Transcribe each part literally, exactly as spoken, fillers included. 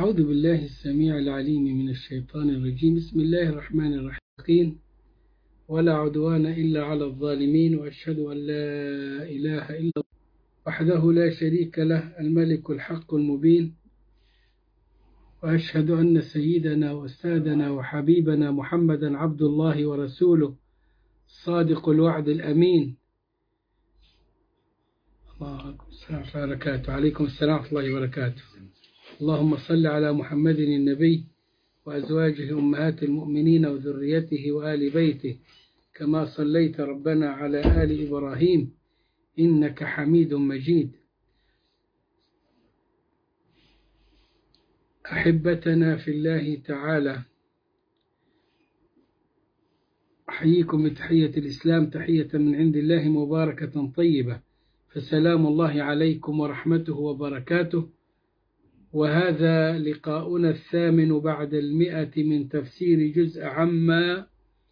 أعوذ بالله السميع العليم من الشيطان الرجيم. بسم الله الرحمن الرحيم، ولا عدوان إلا على الظالمين، وأشهد أن لا إله إلا الله وحده لا شريك له الملك الحق المبين، وأشهد أن سيدنا وأستاذنا وحبيبنا محمدا عبد الله ورسوله صادق الوعد الأمين. عليكم السلام ورحمة الله وبركاته. اللهم صل على محمد النبي وأزواجه أمهات المؤمنين وذريته وآل بيته كما صليت ربنا على آل إبراهيم إنك حميد مجيد. أحبتنا في الله تعالى، أحييكم بتحية الإسلام، تحية من عند الله مباركة طيبة، فسلام الله عليكم ورحمته وبركاته. وهذا لقاؤنا الثامن بعد المئة من تفسير جزء عما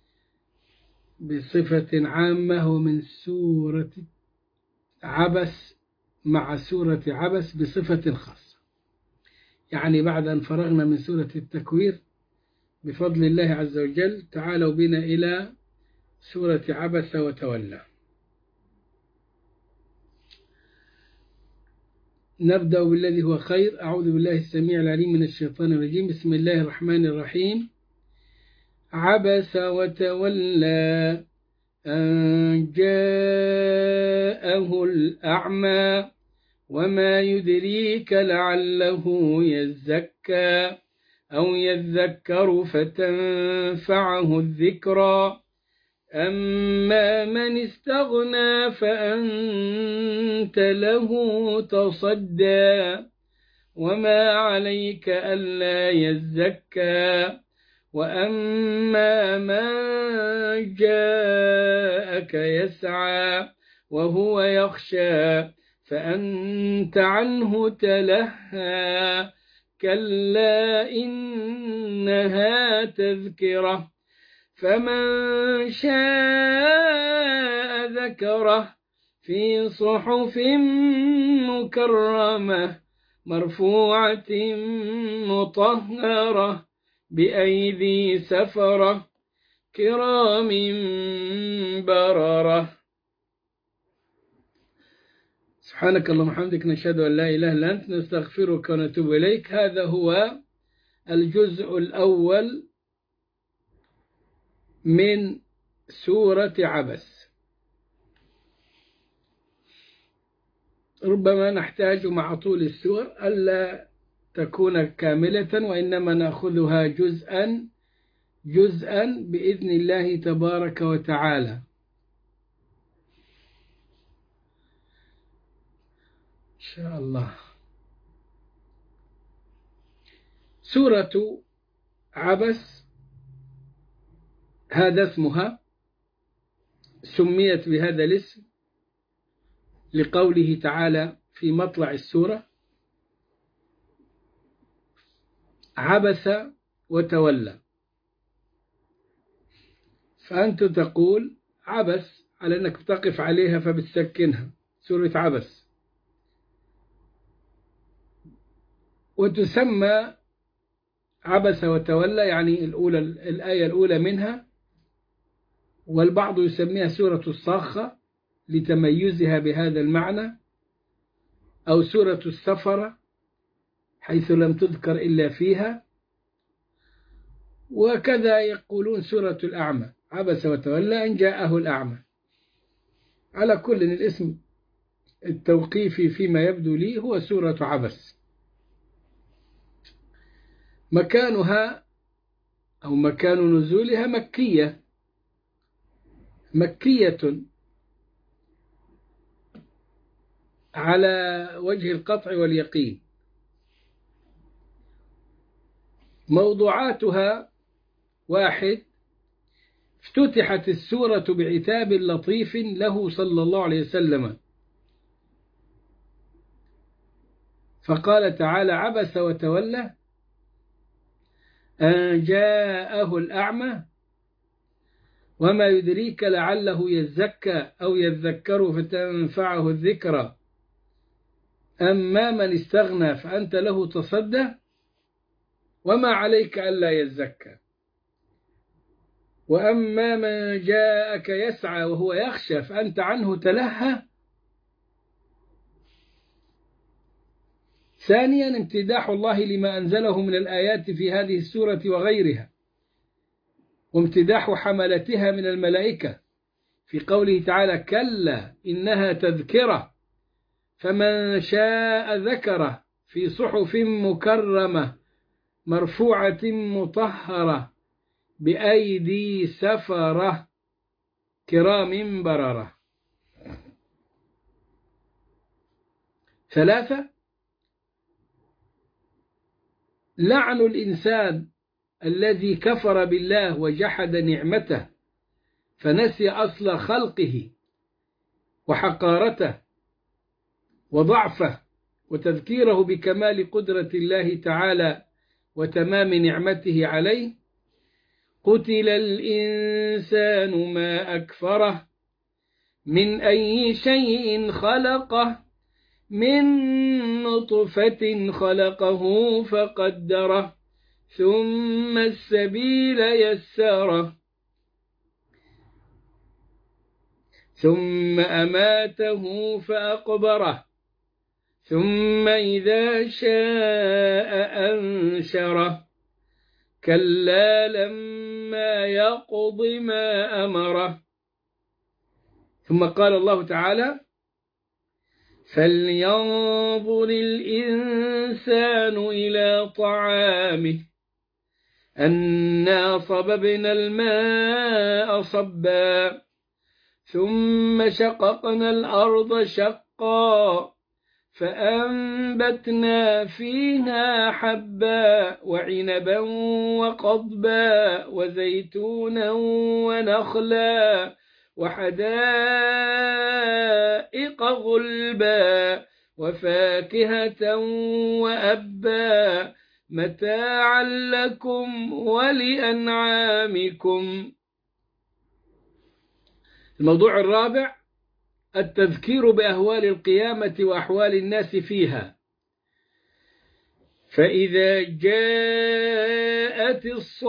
بصفة عامة، ومن سورة عبس مع سورة عبس بصفة خاصة، يعني بعد أن فرغنا من سورة التكوير بفضل الله عز وجل تعالوا بنا إلى سورة عبس وتولى. نبدأ بالذي هو خير. أعوذ بالله السميع العليم من الشيطان الرجيم. بسم الله الرحمن الرحيم. عبس وتولى أن جاءه الأعمى وما يدريك لعله يزكى أو يذكر فتنفعه الذكرى أما من استغنى فأنت له تصدى وما عليك ألا يزكى وأما من جاءك يسعى وهو يخشى فأنت عنه تلهى كلا إنها تذكرة فمن شاء ذكره في صحف مكرمة مرفوعة مطهرة بأيدي سفرة كرام بررة. سبحانك اللهم وبحمدك، نشهد أن لا إله إلا أنت، نستغفرك ونتوب إليك. هذا هو الجزء الأول من سورة عبس. ربما نحتاج مع طول السور ألا تكون كاملة، وإنما نأخذها جزءا جزءا بإذن الله تبارك وتعالى. إن شاء الله. سورة عبس هذا اسمها، سميت بهذا الاسم لقوله تعالى في مطلع السورة: عبس وتولى. فأنت تقول عبس على أنك تقف عليها فبتسكنها، سورة عبس. وتسمى عبس وتولى يعني الأولى، الآية الأولى منها، والبعض يسميها سورة الصاخة لتميزها بهذا المعنى، أو سورة السفرة حيث لم تذكر إلا فيها، وكذا يقولون سورة الأعمى، عبس وتولى أن جاءه الأعمى. على كل الاسم التوقيفي فيما يبدو لي هو سورة عبس. مكانها أو مكان نزولها مكية مكية على وجه القطع واليقين. موضوعاتها: واحد، افتتحت السورة بعتاب لطيف له صلى الله عليه وسلم، فقال تعالى: عبس وتولى أن جاءه الأعمى وما يدريك لعله يزكى أو يذكر فتنفعه الذكرى أما من استغنى فأنت له تصدى وما عليك ألا يزكى. وأما من جاءك يسعى وهو يخشى فأنت عنه تلهى. ثانيا امتداح الله لما أنزله من الآيات في هذه السورة وغيرها، وامتداح حملتها من الملائكة في قوله تعالى: كلا إنها تذكرة فمن شاء ذكره في صحف مكرمة مرفوعة مطهرة بأيدي سفرة كرام بررة. ثلاثة، لعن الإنسان الذي كفر بالله وجحد نعمته فنسي أصل خلقه وحقارته وضعفه وتذكيره بكمال قدرة الله تعالى وتمام نعمته عليه. قتل الإنسان ما أكفره من أي شيء خلقه من نطفة خلقه فقدره ثم السبيل يسره ثم أماته فأقبره ثم إذا شاء أنشره كلا لما يقض ما أمره. ثم قال الله تعالى: فلينظر الإنسان إلى طعامه أنا صببنا الماء صبا ثم شققنا الأرض شقا فأنبتنا فيها حبا وعنبا وقضبا وزيتونا ونخلا وحدائق غلبا وفاكهة وأبا متاعا لكم ولأنعامكم. الموضوع الرابع: التذكير بأهوال القيامة وأحوال الناس فيها. فإذا جاءت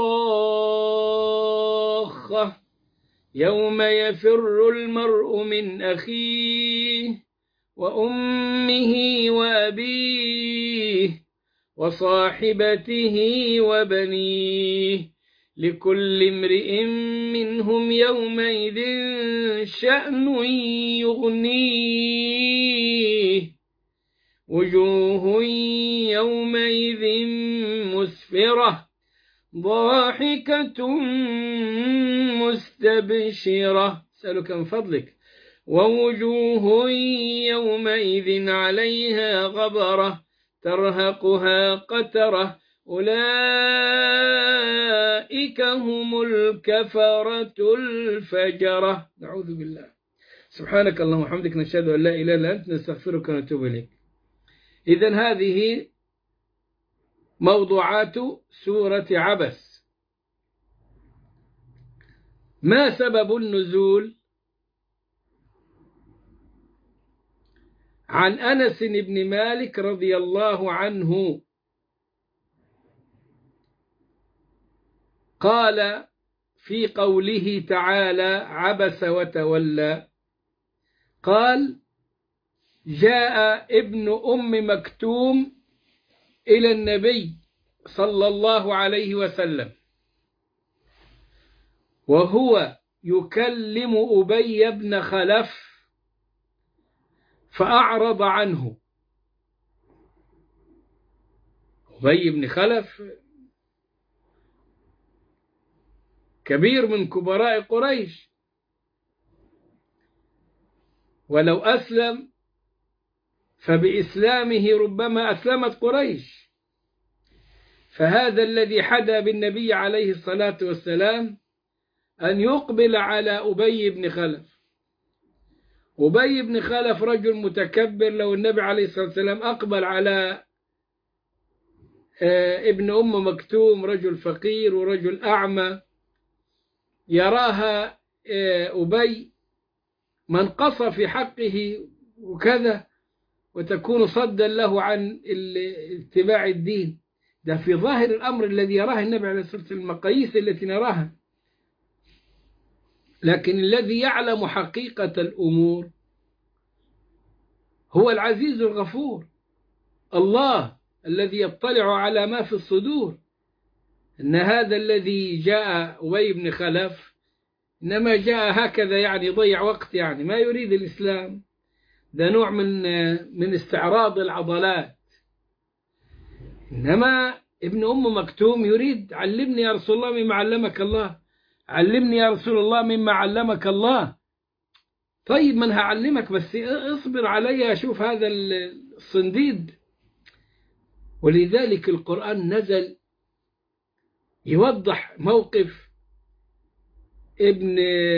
الصاخة يوم يفر المرء من أخيه وأمه وأبيه وصاحبته وبنيه لكل امرئ منهم يومئذ شأن يغنيه وجوه يومئذ مسفرة ضاحكة مستبشرة أسألك من فضلك ووجوه يومئذ عليها غبرة ترهقها قترة أولئك هم الكفرة الفجرة. نعوذ بالله. سبحانك اللهم وبحمدك نشهد أن لا إله إلا أنت نستغفرك ونتوب إليك. إذن هذه موضوعات سورة عبس. ما سبب النزول؟ عن أنس بن مالك رضي الله عنه قال في قوله تعالى: عبس وتولى، قال: جاء ابن أم مكتوم إلى النبي صلى الله عليه وسلم وهو يكلم أبي بن خلف فأعرض عنه. أبي بن خلف كبير من كبراء قريش، ولو أسلم فبإسلامه ربما أسلمت قريش. فهذا الذي حدا بالنبي عليه الصلاة والسلام أن يقبل على أبي بن خلف. أبي بن خلف رجل متكبر، لو النبي عليه الصلاة والسلام أقبل على ابن أم مكتوم رجل فقير ورجل أعمى يراها أبي منقصة في حقه وكذا، وتكون صدا له عن اتباع الدين، ده في ظاهر الأمر الذي يراه النبي عليه الصلاة والسلام، المقاييس التي نراها. لكن الذي يعلم حقيقة الأمور هو العزيز الغفور، الله الذي يطلع على ما في الصدور. إن هذا الذي جاء أبي بن خلف إنما جاء هكذا يعني ضيع وقت، يعني ما يريد الإسلام، ده نوع من من استعراض العضلات. إنما ابن أم مكتوم يريد علمني يا رسول الله مما علمك الله، علمني يا رسول الله مما علمك الله. طيب من هعلمك، بس اصبر علي أشوف هذا الصنديد. ولذلك القرآن نزل يوضح موقف ابن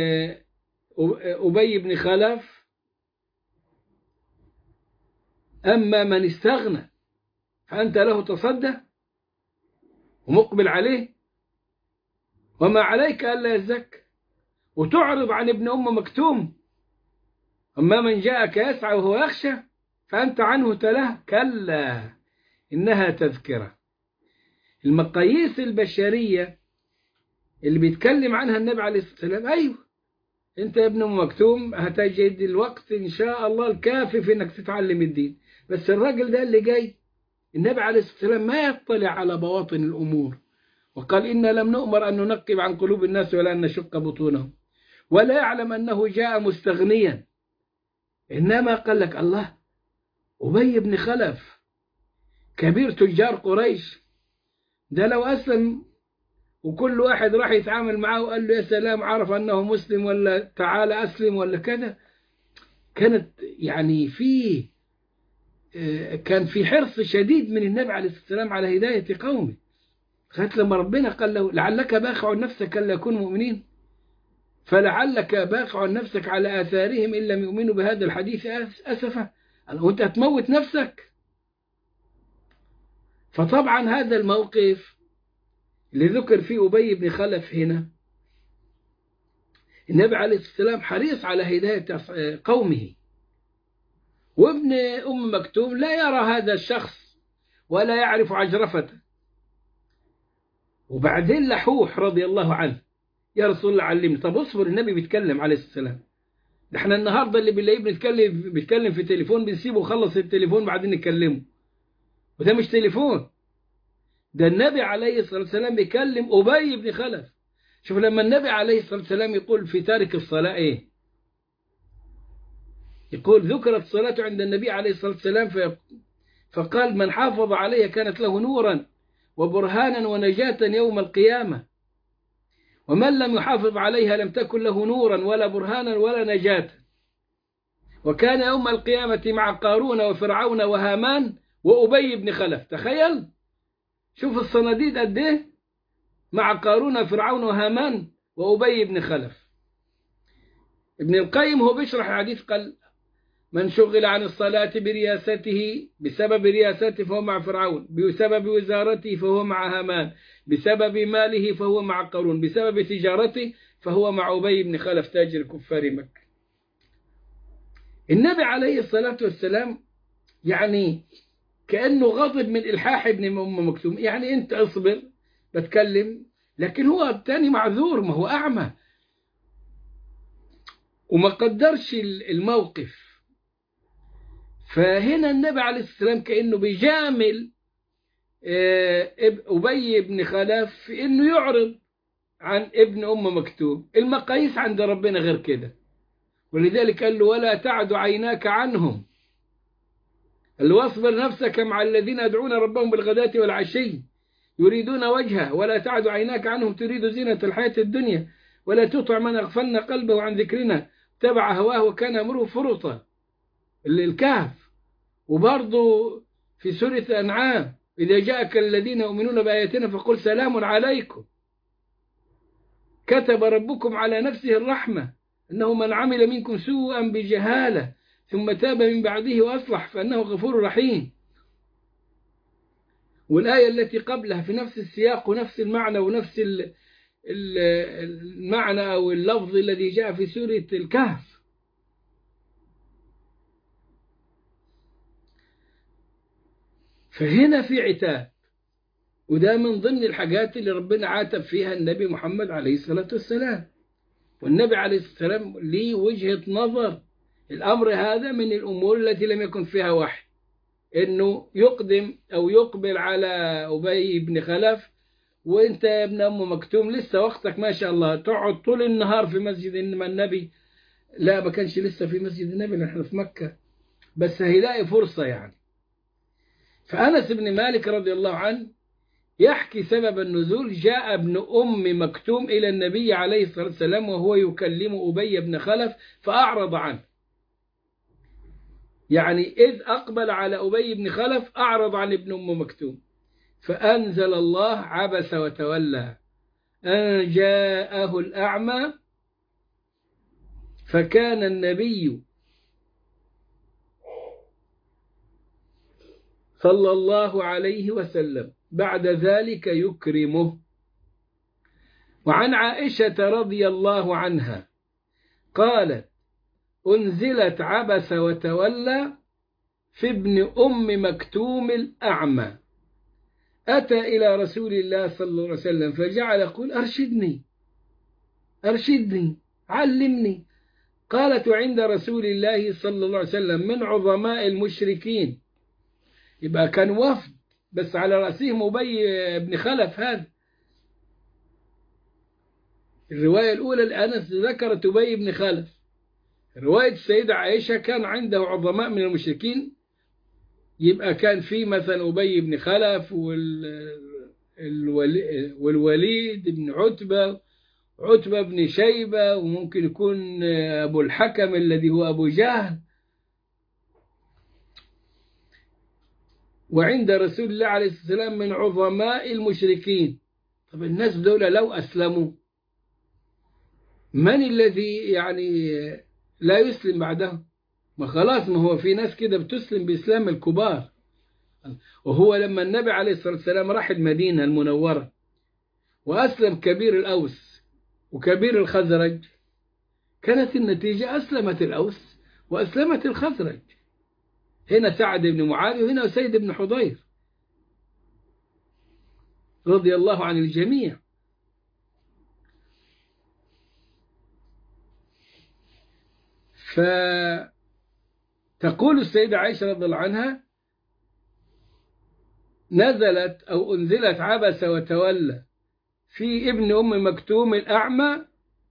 أبي بن خلف. أما من استغنى فأنت له تصدى ومقبل عليه، وما عليك ألا يزكى، وتعرض عن ابن أم مكتوم. أما من جاءك يسعى وهو يخشى فأنت عنه تلاه، كلا إنها تذكرة. المقاييس البشرية اللي بيتكلم عنها النبي عليه الصلاة والسلام، أيوه أنت يا ابن أم مكتوم هتجد الوقت إن شاء الله الكافي في إنك تتعلم الدين. بس الراجل ده اللي جاي النبي عليه الصلاة والسلام ما يطلع على بواطن الأمور، وقال إنا لم نؤمر أن ننقب عن قلوب الناس ولا أن نشق بطونهم، ولا يعلم أنه جاء مستغنيا. إنما قال لك الله، أبي بن خلف كبير تجار قريش، ده لو أسلم وكل واحد راح يتعامل معه وقال له يا سلام عرف أنه مسلم ولا تعال أسلم ولا كذا، كانت يعني فيه كان في حرص شديد من النبي عليه الصلاة والسلام على هداية قومه. خدت لما ربنا قال له لعلك باخع نفسك ألا يكونوا مؤمنين، فلعلك باخع نفسك على آثارهم إن لم يؤمنوا بهذا الحديث أسفا، وأنت هتموت نفسك. فطبعا هذا الموقف اللي ذكر فيه أبي بن خلف هنا، النبي عليه الصلاة والسلام حريص على هداية قومه، وابن أم مكتوم لا يرى هذا الشخص ولا يعرف عجرفته. وبعدين لحوح رضي الله عنه يا رسول الله علمني. طب اصبر، النبي بيتكلم عليه الصلاة والسلام، ده احنا النهارده اللي بنلاقيه بنتكلم بيتكلم في تليفون بنسيبه خلص التليفون بعدين نكلمه، وده مش تليفون، ده النبي عليه الصلاة والسلام بيكلم أبي بن خلف. شوف لما النبي عليه الصلاة والسلام يقول في تارك الصلاة إيه، يقول ذكرت الصلاة عند النبي عليه الصلاة والسلام فقال من حافظ عليها كانت له نورا وبرهانا ونجاة يوم القيامة، ومن لم يحافظ عليها لم تكن له نورا ولا برهانا ولا نجاة. وكان يوم القيامة مع قارون وفرعون وهامان وأبي بن خلف. تخيل، شوف الصناديد قد ايه، مع قارون وفرعون وهامان وأبي بن خلف. ابن القيم هو بيشرح الحديث قال من شغل عن الصلاة برياسته بسبب رياسته فهو مع فرعون، بسبب وزارته فهو مع هامان، بسبب ماله فهو مع قارون، بسبب تجارته فهو مع أبي بن خلف تاجر كفار مكة. النبي عليه الصلاة والسلام يعني كأنه غضب من إلحاح ابن أم مكتوم، يعني أنت اصبر بتكلم، لكن هو الثاني معذور، ما هو أعمى وما قدرش الموقف. فهنا النبي عليه الصلاة والسلام كأنه بيجامل أبي بن خلف في أنه يعرض عن ابن أم مكتوم. المقاييس عند ربنا غير كده، ولذلك قال له ولا تعد عيناك عنهم، قال له واصبر نفسك مع الذين يدعون ربهم بالغداة والعشي يريدون وجهه ولا تعد عيناك عنهم تريد زينة الحياة الدنيا ولا تطع من أغفلنا قلبه عن ذكرنا تبع هواه وكان أمره فرطا، الكهف. وبرضه في سورة الأنعام إذا جاءك الذين يؤمنون بآياتنا فقل سلام عليكم كتب ربكم على نفسه الرحمة أنه من عمل منكم سوءا بجهالة ثم تاب من بعده وأصلح فأنه غفور رحيم. والآية التي قبلها في نفس السياق ونفس المعنى ونفس المعنى أو اللفظ الذي جاء في سورة الكهف. فهنا في عتاب، وده من ضمن الحاجات اللي ربنا عاتب فيها النبي محمد عليه الصلاة والسلام. والنبي عليه الصلاة والسلام ليه وجهة نظر. الأمر هذا من الأمور التي لم يكن فيها وحي، إنه يقدم أو يقبل على أبي بن خلف، وإنت يا ابن أم مكتوم لسه وقتك ما شاء الله تقعد طول النهار في مسجد. إنما النبي لا، ما كانش لسه في مسجد النبي، نحن في مكة، بس هيلاقي فرصة يعني. فأنس بن مالك رضي الله عنه يحكي سبب النزول: جاء ابن أم مكتوم إلى النبي عليه الصلاة والسلام وهو يكلم أبي بن خلف فأعرض عنه. يعني إذ أقبل على أبي بن خلف أعرض عن ابن أم مكتوم، فأنزل الله: عبس وتولى أن جاءه الأعمى. فكان النبي صلى الله عليه وسلم بعد ذلك يكرمه. وعن عائشة رضي الله عنها قالت: أنزلت عبس وتولى في ابن أم مكتوم الأعمى، أتى إلى رسول الله صلى الله عليه وسلم فجعل يقول: أرشدني أرشدني علمني. قالت: عند رسول الله صلى الله عليه وسلم من عظماء المشركين. يبقى كان وفد، بس على رأسهم أبي بن خلف. هذا الرواية الأولى لأنس ذكرت أبي بن خلف. رواية السيدة عائشة كان عنده عظماء من المشركين، يبقى كان في مثلا أبي بن خلف والوليد بن عتبة، عتبة بن شيبة، وممكن يكون أبو الحكم الذي هو أبو جهل. وعند رسول الله عليه الصلاة والسلام من عظماء المشركين. طب الناس دول لو أسلموا، من الذي يعني لا يسلم بعدهم؟ ما خلاص، ما هو في ناس كده بتسلم بإسلام الكبار. وهو لما النبي عليه الصلاة والسلام راح المدينة المنورة وأسلم كبير الأوس وكبير الخزرج، كانت النتيجة أسلمت الأوس وأسلمت الخزرج. هنا سعد بن معاذ وهنا سيد بن حضير رضي الله عن الجميع. فتقول السيدة عائشة رضي الله عنها: نزلت أو أنزلت عبس وتولى في ابن أم مكتوم الأعمى،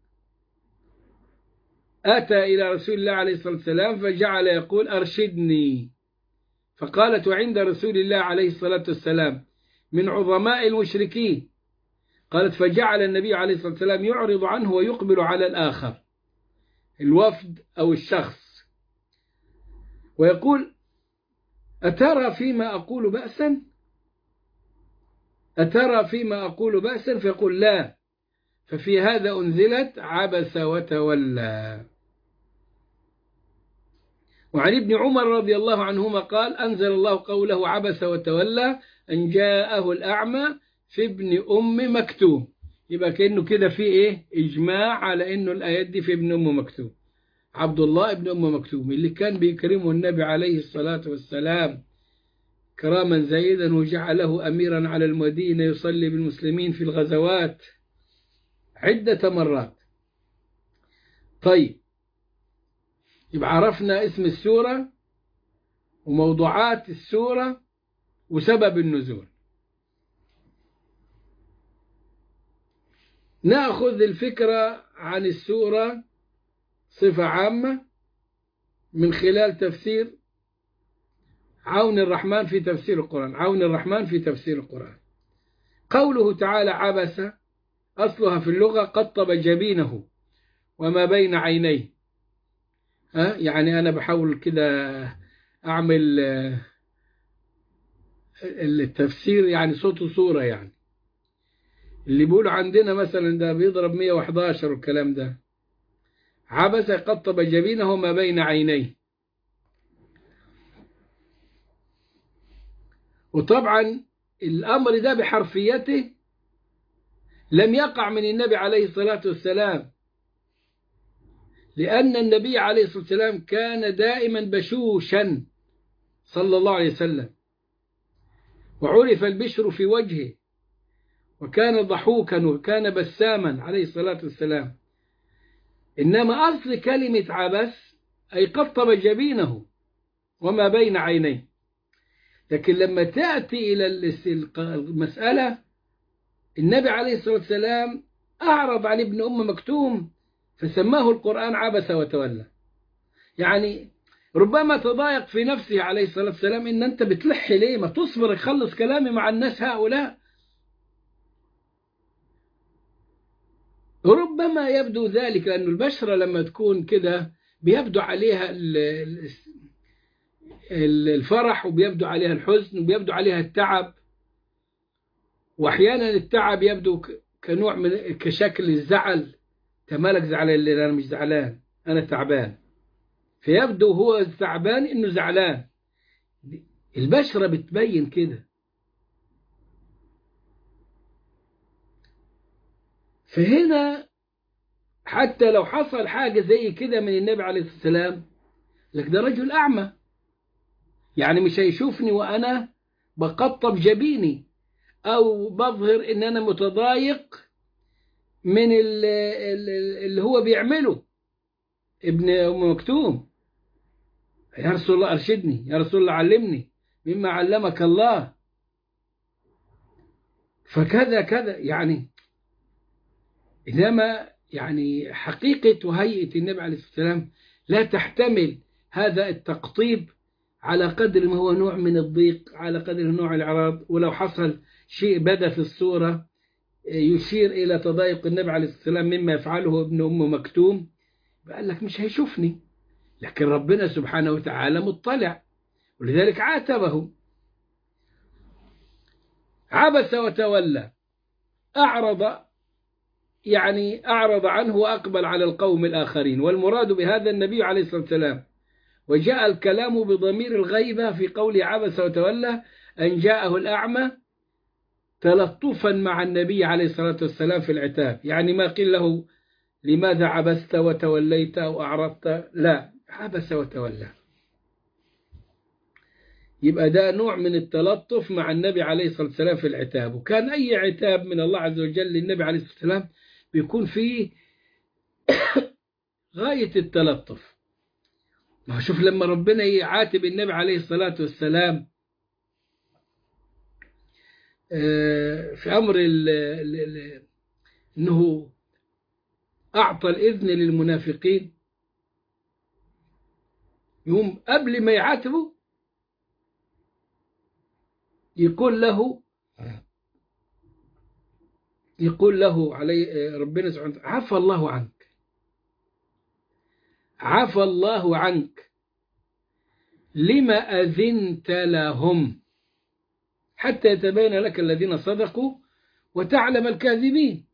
أتى إلى رسول الله عليه الصلاة والسلام فجعل يقول: أرشدني. فقالت: وعند رسول الله عليه الصلاة والسلام من عظماء المشركين. قالت: فجعل النبي عليه الصلاة والسلام يعرض عنه ويقبل على الآخر، الوفد أو الشخص، ويقول: أترى فيما أقول بأسا؟ أترى فيما أقول بأسا؟ فيقول: لا. ففي هذا أنزلت عبس وتولى. وعن ابن عمر رضي الله عنهما قال: أنزل الله قوله: عبس وتولى أن جاءه الأعمى في ابن أم مكتوم. يبقى كأنه كده في إيه؟ إجماع على إنه الآيات دي في ابن أم مكتوم، عبد الله ابن أم مكتوم، اللي كان بيكرمه النبي عليه الصلاة والسلام كراما زيدا، وجعله أميرا على المدينة يصلي بالمسلمين في الغزوات عدة مرات. طيب، يبقى عرفنا اسم السورة وموضوعات السورة وسبب النزول. نأخذ الفكرة عن السورة صفة عامة من خلال تفسير عون الرحمن في تفسير القرآن. عون الرحمن في تفسير القرآن. قوله تعالى: عبس، أصلها في اللغة قطب جبينه وما بين عينيه. ها يعني أنا بحاول كده أعمل التفسير يعني صوت وصورة. يعني اللي بيقولوا عندنا مثلا ده بيضرب مية وحداشر والكلام ده. عبس قطب جبينه وما بين عينيه. وطبعا الأمر ده بحرفيته لم يقع من النبي عليه الصلاة والسلام، لأن النبي عليه الصلاة والسلام كان دائما بشوشا صلى الله عليه وسلم، وعرف البشر في وجهه وكان ضحوكا وكان بساما عليه الصلاة والسلام. إنما أصل كلمة عبس أي قطب جبينه وما بين عينيه. لكن لما تأتي إلى المسألة، النبي عليه الصلاة والسلام أعرض عن ابن أم مكتوم فسماه القرآن عبس وتولى. يعني ربما تضايق في نفسه عليه الصلاة والسلام، إن أنت بتلح ليه؟ ما تصبر يخلص كلامي مع الناس هؤلاء. ربما يبدو ذلك لأن البشرة لما تكون كده بيبدو عليها الفرح وبيبدو عليها الحزن وبيبدو عليها التعب، وأحيانا التعب يبدو كنوع من كشكل الزعل. تمالك زعلان اللي أنا مش زعلان، أنا تعبان، فيبدو هو تعبان إنه زعلان. البشرة بتبين كده. فهنا حتى لو حصل حاجة زي كده من النبي عليه الصلاة والسلام، لك ده رجل أعمى، يعني مش هيشوفني وأنا بقطب جبيني أو بظهر إن أنا متضايق من اللي هو بيعمله ابن أم مكتوم. يا رسول الله أرشدني، يا رسول الله علمني مما علمك الله، فكذا كذا يعني. إنما يعني حقيقة وهيئة النبي عليه الصلاة والسلام لا تحتمل هذا التقطيب، على قدر ما هو نوع من الضيق، على قدر نوع الإعراض. ولو حصل شيء بدا في الصورة يشير إلى تضايق النبي عليه الصلاة والسلام مما يفعله ابن أم مكتوم، قال لك مش هيشوفني. لكن ربنا سبحانه وتعالى مطلع، ولذلك عاتبه. عبس وتولى، أعرض، يعني أعرض عنه وأقبل على القوم الآخرين، والمراد بهذا النبي عليه الصلاة والسلام. وجاء الكلام بضمير الغيبة في قول عبس وتولى أن جاءه الأعمى تلطفا مع النبي عليه الصلاة والسلام في العتاب. يعني ما قيل له لماذا عبست وتوليت أو أعرضت، لا، عبس وتولى. يبقى ده نوع من التلطف مع النبي عليه الصلاة والسلام في العتاب. وكان أي عتاب من الله عز وجل للنبي عليه الصلاة والسلام بيكون فيه غاية التلطف. ما شوف لما ربنا يعاتب النبي عليه الصلاة والسلام في أمر ال ال ال أنه أعطى الإذن للمنافقين، يوم قبل ما يعاتبه يقول له يقول له علي ربنا سبحانه وتعالى عفى الله عنك، عفى الله عنك لما أذنت لهم حتى يتبين لك الذين صدقوا وتعلم الكاذبين.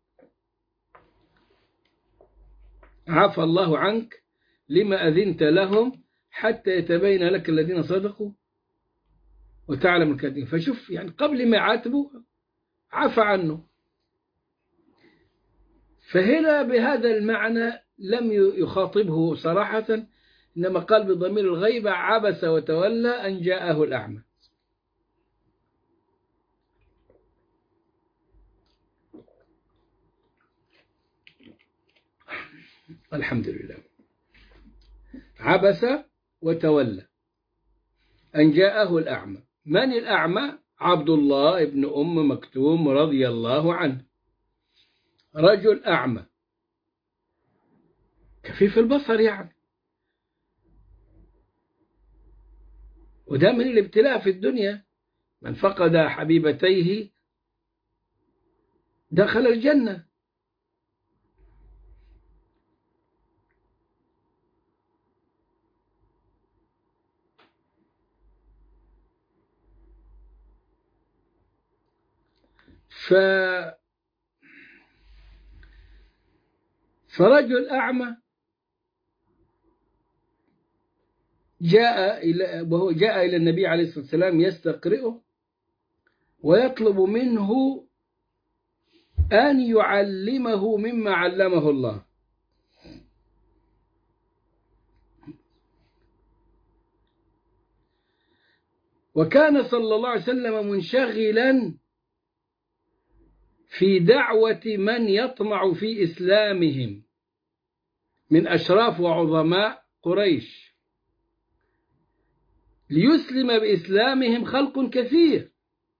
عفى الله عنك لما أذنت لهم حتى يتبين لك الذين صدقوا وتعلم الكاذبين. فشوف يعني قبل ما يعاتبه عفى عنه. فهنا بهذا المعنى لم يخاطبه صراحة، إنما قال بضمير الغيبة عبس وتولى أن جاءه الأعمى. الحمد لله. عبس وتولى أن جاءه الأعمى. من الأعمى؟ عبد الله ابن أم مكتوم رضي الله عنه، رجل أعمى كفيف البصر يعني. وده من الابتلاء في الدنيا، من فقد حبيبتيه دخل الجنة. ف... فرجل أعمى جاء إلى وهو جاء إلى النبي عليه الصلاة والسلام يستقرئه ويطلب منه أن يعلمه مما علمه الله. وكان صلى الله عليه وسلم منشغلا في دعوة من يطمع في إسلامهم من أشراف وعظماء قريش، ليسلم بإسلامهم خلق كثير،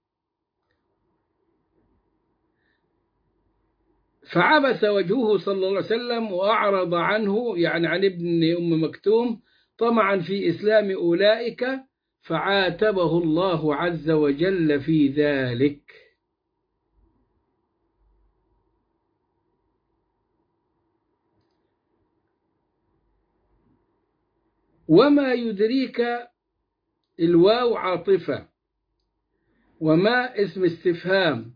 فعبس وجهه صلى الله عليه وسلم وأعرض عنه، يعني عن ابن أم مكتوم، طمعا في إسلام أولئك، فعاتبه الله عز وجل في ذلك. وما يدريك، الواو عاطفة، وما اسم استفهام،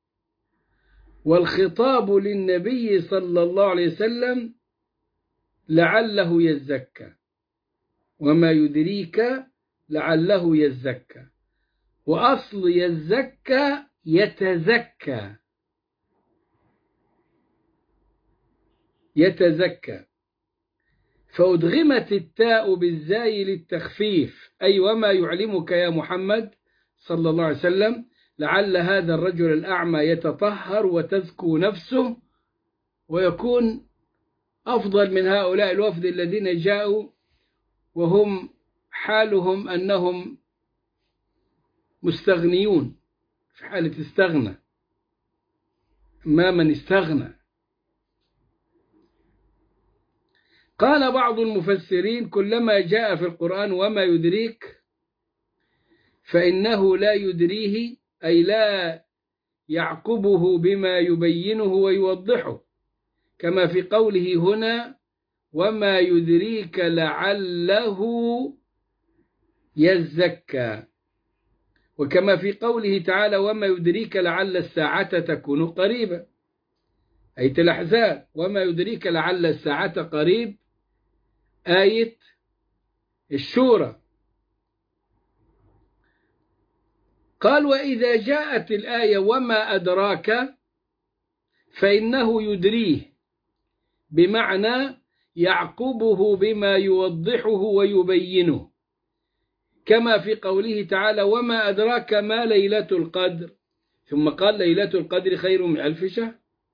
والخطاب للنبي صلى الله عليه وسلم لعله يزكى. وما يدريك لعله يزكى، وأصل يزكى يتزكى، يتزكى، فأدغمت التاء بالزاي للتخفيف، أي وما يعلمك يا محمد صلى الله عليه وسلم لعل هذا الرجل الأعمى يتطهر وتزكو نفسه ويكون أفضل من هؤلاء الوفد الذين جاءوا وهم حالهم أنهم مستغنيون، في حالة استغنى، ما من استغنى. قال بعض المفسرين كلما جاء في القرآن وما يدريك فإنه لا يدريه، أي لا يعقبه بما يبينه ويوضحه، كما في قوله هنا وما يدريك لعله يزكى، وكما في قوله تعالى وما يدريك لعل الساعة تكون قريبة، آية الأحزاب، وما يدريك لعل الساعة قريب، آية الشورى. قال وإذا جاءت الآية وما أدراك فإنه يدريه، بمعنى يعقبه بما يوضحه ويبينه، كما في قوله تعالى وما أدراك ما ليلة القدر، ثم قال ليلة القدر خير من ألف شهر.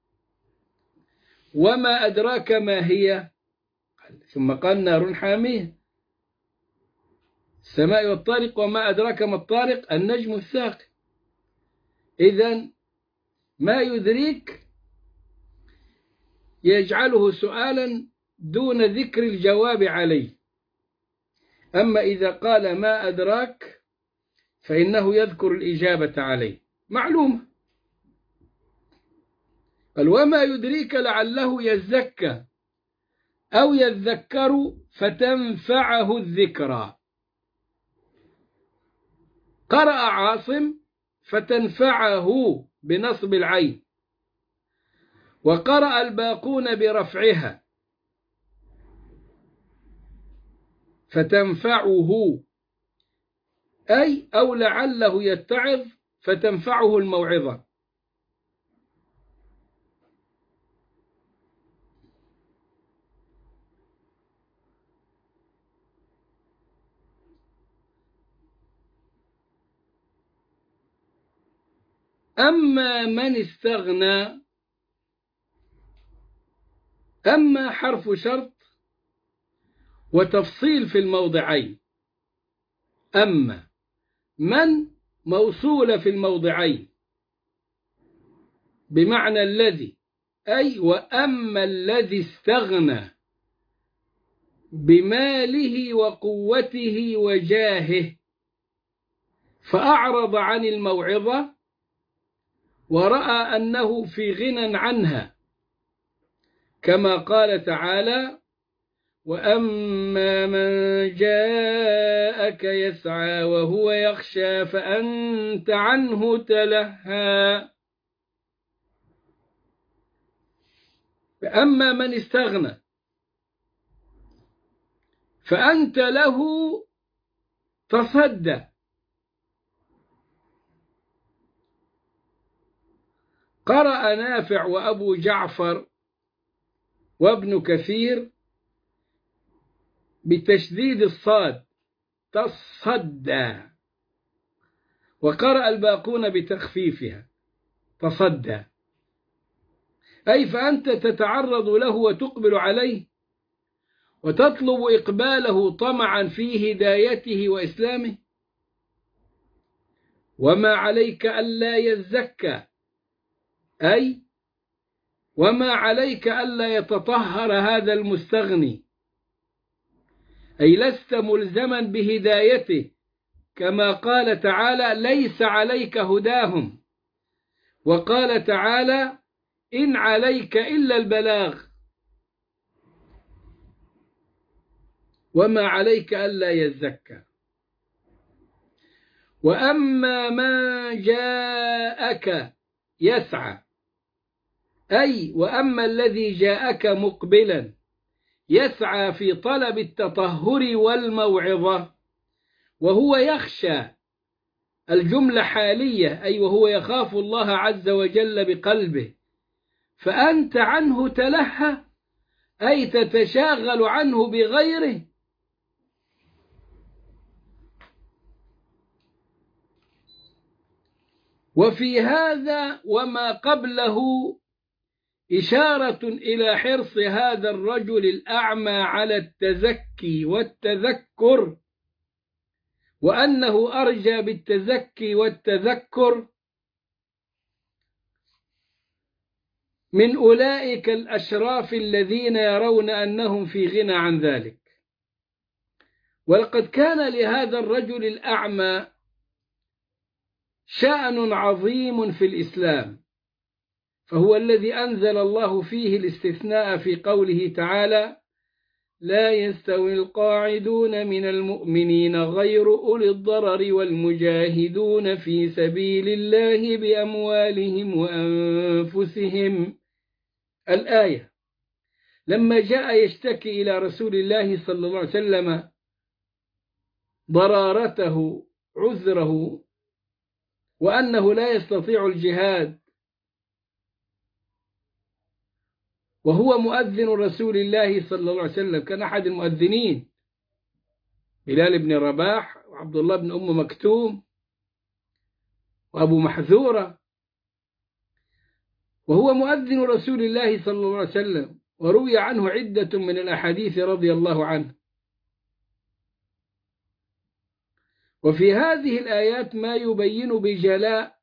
وما أدراك ما هي، ثم قال نار حامية. السماء والطارق، وما أدراك ما الطارق، النجم الثاقب. إذن ما يدريك يجعله سؤالا دون ذكر الجواب عليه، أما إذا قال ما أدراك فإنه يذكر الإجابة عليه، معلومة. قال وما يدريك لعله يزكى أو يذكر فتنفعه الذكرى. قرأ عاصم فتنفعه بنصب العين، وقرأ الباقون برفعها فتنفعه، أي أو لعله يتعظ فتنفعه الموعظة. أما من استغنى، أما حرف شرط وتفصيل في الموضعين، أما من موصولة في الموضعين بمعنى الذي، أي وأما الذي استغنى بماله وقوته وجاهه فأعرض عن الموعظة ورأى أنه في غنى عنها، كما قال تعالى وأما من جاءك يسعى وهو يخشى فأنت عنه تلهى. فأما من استغنى فأنت له تصدى. قرأ نافع وأبو جعفر وابن كثير بتشديد الصاد تصدى، وقرأ الباقون بتخفيفها تصدى. أي فأنت تتعرض له وتقبل عليه وتطلب إقباله طمعا في هدايته وإسلامه. وما عليك ألا يزكى، أي وما عليك ألا يتطهر هذا المستغني، أي لست ملزما بهدايته، كما قال تعالى: ليس عليك هداهم، وقال تعالى: إن عليك إلا البلاغ. وما عليك ألا يزكى. وأما ما جاءك يسعى، أي وأما الذي جاءك مقبلا يسعى في طلب التطهر والموعظة وهو يخشى، الجملة حالية، أي وهو يخاف الله عز وجل بقلبه، فأنت عنه تلهى، أي تتشاغل عنه بغيره. وفي هذا وما قبله إشارة إلى حرص هذا الرجل الأعمى على التزكي والتذكر، وأنه أرجى بالتزكي والتذكر من أولئك الأشراف الذين يرون أنهم في غنى عن ذلك. ولقد كان لهذا الرجل الأعمى شأن عظيم في الإسلام، فهو الذي أنزل الله فيه الاستثناء في قوله تعالى: لا يستوي القاعدون من المؤمنين غير أولي الضرر والمجاهدون في سبيل الله بأموالهم وأنفسهم. الآية. لما جاء يشتكي إلى رسول الله صلى الله عليه وسلم ضرارته، عذره، وأنه لا يستطيع الجهاد، وهو مؤذن رسول الله صلى الله عليه وسلم، كان أحد المؤذنين، بلال بن رباح وعبد الله بن أم مكتوم وأبو محذورة، وهو مؤذن رسول الله صلى الله عليه وسلم، وروي عنه عدة من الأحاديث رضي الله عنه. وفي هذه الآيات ما يبين بجلاء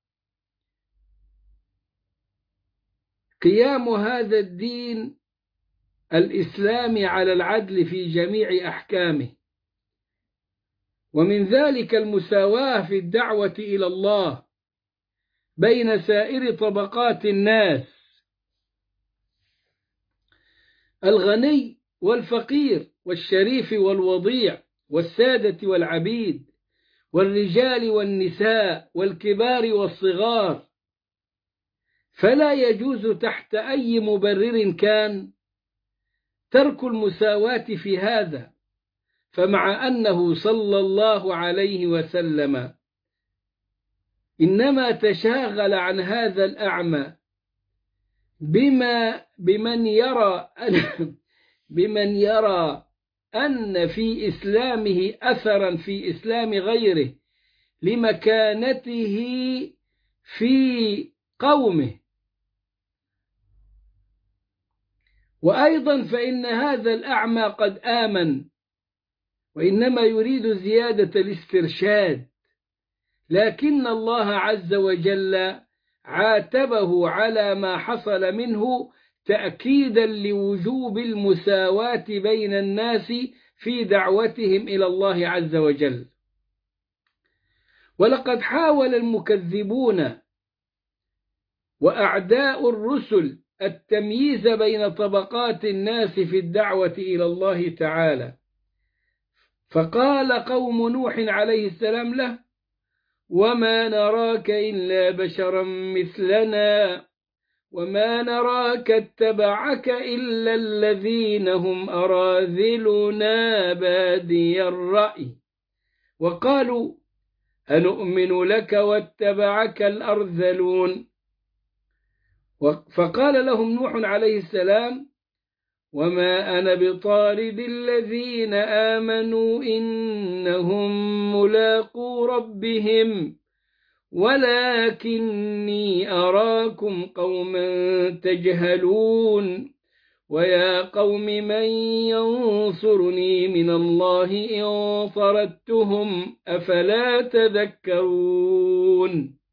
قيام هذا الدين الإسلامي على العدل في جميع أحكامه، ومن ذلك المساواة في الدعوة إلى الله بين سائر طبقات الناس، الغني والفقير والشريف والوضيع والسادة والعبيد والرجال والنساء والكبار والصغار، فلا يجوز تحت أي مبرر كان ترك المساواة في هذا. فمع أنه صلى الله عليه وسلم إنما تشاغل عن هذا الأعمى بما بمن يرى أن بمن يرى أن في إسلامه أثرا في إسلام غيره لمكانته في قومه. وأيضا فإن هذا الأعمى قد آمن، وإنما يريد زيادة الاسترشاد، لكن الله عز وجل عاتبه على ما حصل منه تأكيدا لوجوب المساواة بين الناس في دعوتهم إلى الله عز وجل. ولقد حاول المكذبون وأعداء الرسل التمييز بين طبقات الناس في الدعوة إلى الله تعالى، فقال قوم نوح عليه السلام له: وما نراك إلا بشرا مثلنا وما نراك اتبعك إلا الذين هم أراذلنا بادي الرأي وقالوا أنؤمن لك واتبعك الأرذلون. فقال لهم نوح عليه السلام: وما أنا بطارد الذين آمنوا إنهم ملاقو ربهم ولكني أراكم قوما تجهلون ويا قوم من ينصرني من الله إن طردتهم أفلا تذكرون.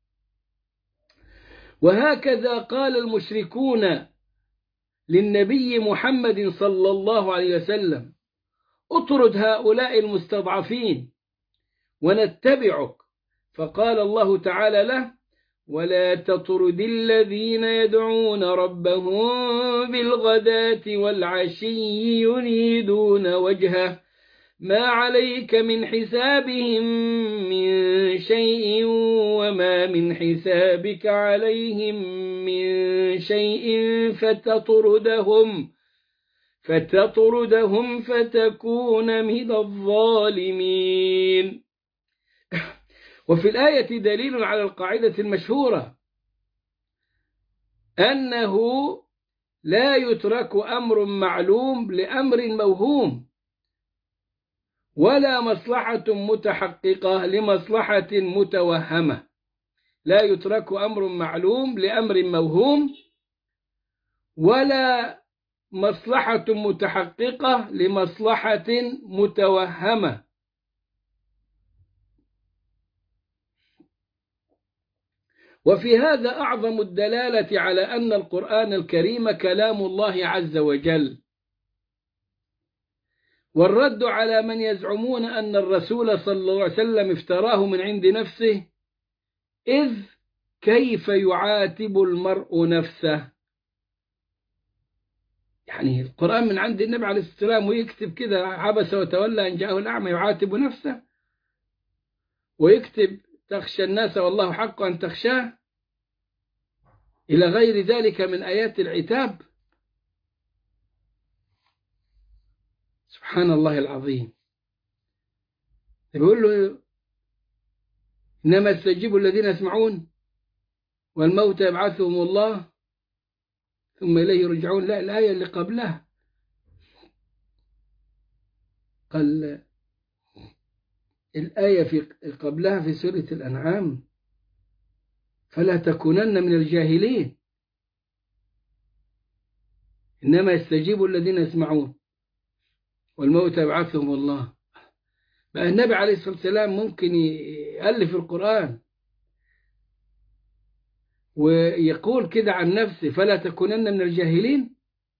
وهكذا قال المشركون للنبي محمد صلى الله عليه وسلم: اطرد هؤلاء المستضعفين ونتبعك. فقال الله تعالى له: ولا تطرد الذين يدعون ربهم بالغداة والعشي يريدون وجهه ما عليك من حسابهم من شيء وما من حسابك عليهم من شيء فتطردهم فتطردهم فتكون من الظالمين. وفي الآية دليل على القاعدة المشهورة أنه لا يترك أمر معلوم لأمر موهوم، ولا مصلحة متحققة لمصلحة متوهمة. لا يترك أمر معلوم لأمر موهوم، ولا مصلحة متحققة لمصلحة متوهمة. وفي هذا أعظم الدلالة على أن القرآن الكريم كلام الله عز وجل، والرد على من يزعمون أن الرسول صلى الله عليه وسلم افتراه من عند نفسه، إذ كيف يعاتب المرء نفسه؟ يعني القرآن من عند النبي عليه الصلاة والسلام ويكتب كده عبس وتولى أن جاءه الأعمى يعاتب نفسه، ويكتب تخشى الناس والله حق أن تخشاه، إلى غير ذلك من آيات العتاب. سبحان الله العظيم. بيقول له: إنما يستجيب الذين يسمعون والموتى يبعثهم الله ثم إليه يرجعون. لا، الآية اللي قبلها قال الآية في قبلها في سورة الأنعام: فلا تكونن من الجاهلين. إنما يستجيب الذين يسمعون والموتى يبعثهم الله. بقى النبي عليه الصلاة والسلام ممكن يألف القرآن ويقول كده عن نفسه: فلا تكونن من الجاهلين،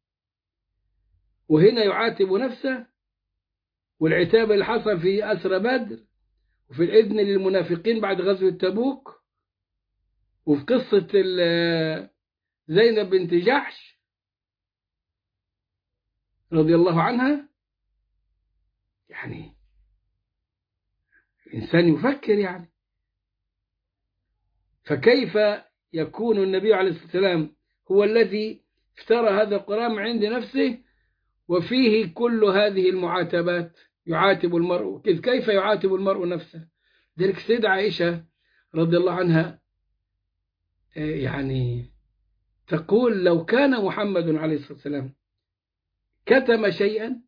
وهنا يعاتب نفسه. والعتاب اللي حصل في أسرى بدر، وفي الإذن للمنافقين بعد غزوة تبوك، وفي قصة زينب بنت جحش رضي الله عنها. يعني الإنسان يفكر يعني، فكيف يكون النبي عليه الصلاة والسلام هو الذي افترى هذا القرآن من عند نفسه، وفيه كل هذه المعاتبات؟ يعاتب المرء، كيف يعاتب المرء نفسه؟ ذلك السيدة عائشة رضي الله عنها يعني تقول: لو كان محمد عليه الصلاة والسلام كتم شيئا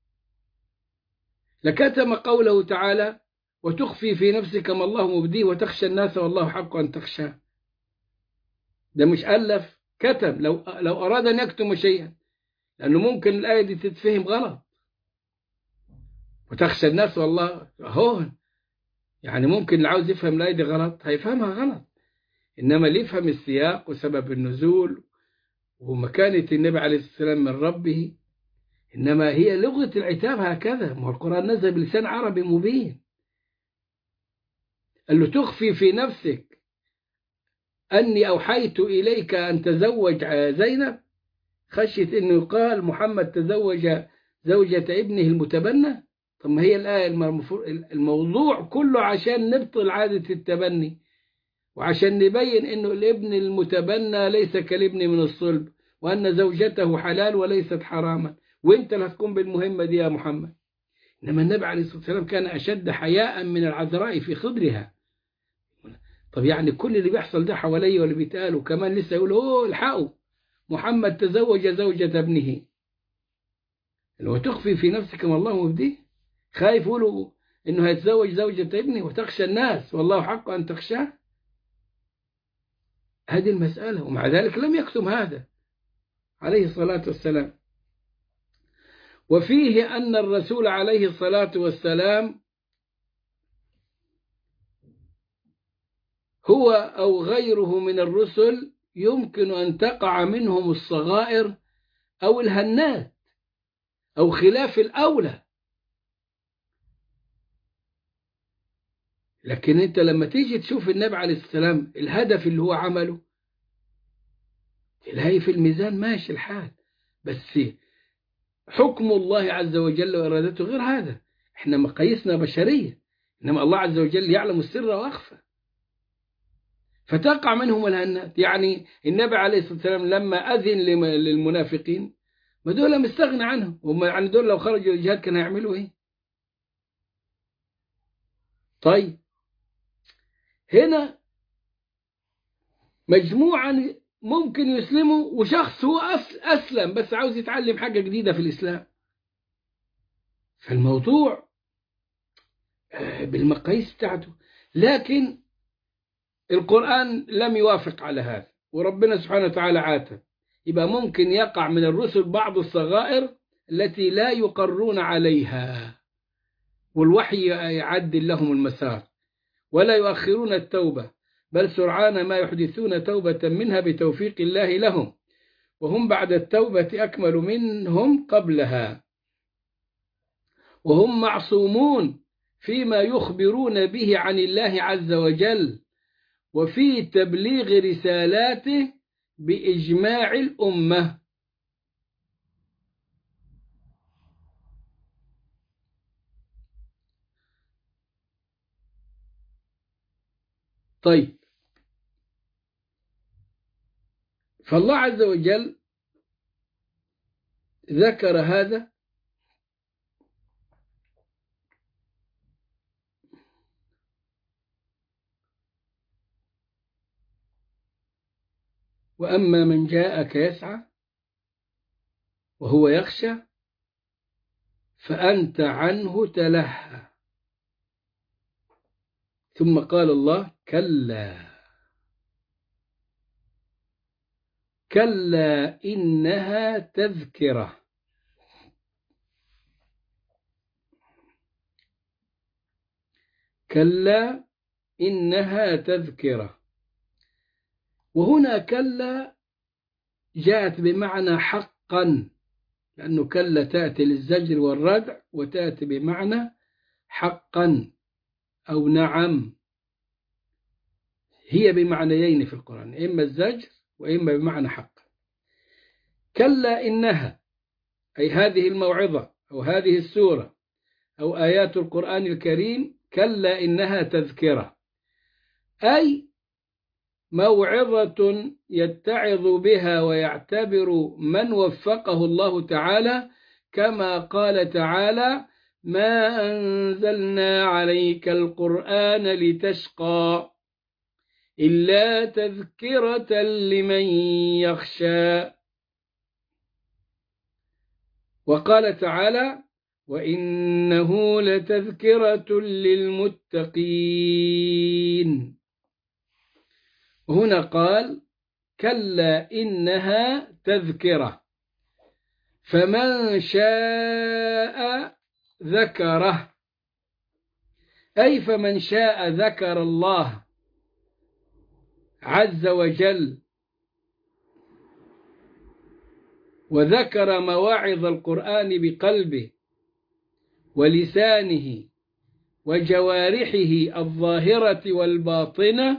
لكتم قوله تعالى: وتخفي في نفسك ما الله مبديه وتخشى الناس والله حق أن تخشاه. ده مش ألف، كتم. لو لو أراد أن يكتم شيئا، لأنه ممكن الآية دي تتفهم غلط. وتخشى الناس والله، هو يعني ممكن اللي عاوز يفهم الآية دي غلط هيفهمها غلط. إنما اللي يفهم السياق وسبب النزول ومكانة النبي عليه الصلاة والسلام من ربه، إنما هي لغة العتاب هكذا. ما هو القرآن نزل بلسان عربي مبين. قال له: تخفي في نفسك أني أوحيت إليك أن تزوج زينب، خشية أنه يقال محمد تزوج زوجة ابنه المتبنى. طب ما هي الآية الموضوع كله عشان نبطل عادة التبني، وعشان نبين أنه الابن المتبنى ليس كالابن من الصلب، وأن زوجته حلال وليست حراما، وانت اللي هتقوم بالمهمة دي يا محمد. إنما النبي عليه الصلاة والسلام كان أشد حياء من العذراء في خدرها. طب يعني كل اللي بيحصل ده حواليه واللي بيتقال، وكمان لسه يقول: اوه الحقوا محمد تزوج زوجة ابنه. لو تخفي في نفسك ما الله مبديه، خايف يقولوا انه هيتزوج زوجة ابنه وتخشى الناس والله حق ان تخشاه. هذه المسألة، ومع ذلك لم يكتم هذا عليه الصلاة والسلام. وفيه أن الرسول عليه الصلاة والسلام هو أو غيره من الرسل يمكن أن تقع منهم الصغائر أو الهنات أو خلاف الأولى، لكن أنت لما تيجي تشوف النبي عليه السلام الهدف اللي هو عمله تلاقي في الميزان ماشي الحال، بس حكم الله عز وجل وإرادته غير هذا. احنا مقاييسنا بشرية، إنما الله عز وجل يعلم السر وأخفى، فتقع منهم الهنات. يعني النبي عليه الصلاة والسلام لما أذن للمنافقين ما دول مستغنى عنهم، وما يعني دول لو خرجوا الجهاد كانوا يعملوا إيه؟ طيب هنا مجموعة ممكن يسلموا، وشخص هو أسلم بس عاوز يتعلم حاجة جديدة في الإسلام، فالموضوع بالمقاييس بتاعته. لكن القرآن لم يوافق على هذا، وربنا سبحانه وتعالى عاتب. يبقى ممكن يقع من الرسل بعض الصغائر التي لا يقرون عليها، والوحي يعدل لهم المسار، ولا يؤخرون التوبة، بل سرعان ما يحدثون توبة منها بتوفيق الله لهم، وهم بعد التوبة أكمل منهم قبلها، وهم معصومون فيما يخبرون به عن الله عز وجل وفي تبليغ رسالاته بإجماع الأمة. طيب فالله عز وجل ذكر هذا وأما من جاءك يسعى وهو يخشى فأنت عنه تلهى. ثم قال الله كلا كلا إنها تذكرة. كلا إنها تذكرة. وهنا كلا جاءت بمعنى حقا، لأنه كلا تأتي للزجر والردع وتأتي بمعنى حقا أو نعم، هي بمعنيين في القرآن، إما الزجر وإما بمعنى حق. كلا إنها أي هذه الموعظة أو هذه السورة أو آيات القرآن الكريم، كلا إنها تذكرة، أي موعظة يتعظ بها ويعتبر من وفقه الله تعالى، كما قال تعالى ما أنزلنا عليك القرآن لتشقى إلا تذكرة لمن يخشى. وقال تعالى وإنه لتذكرة للمتقين. وهنا قال كلا إنها تذكرة، فمن شاء ذكره، أي فمن شاء ذكر الله عز وجل وذكر مواعظ القرآن بقلبه ولسانه وجوارحه الظاهرة والباطنة،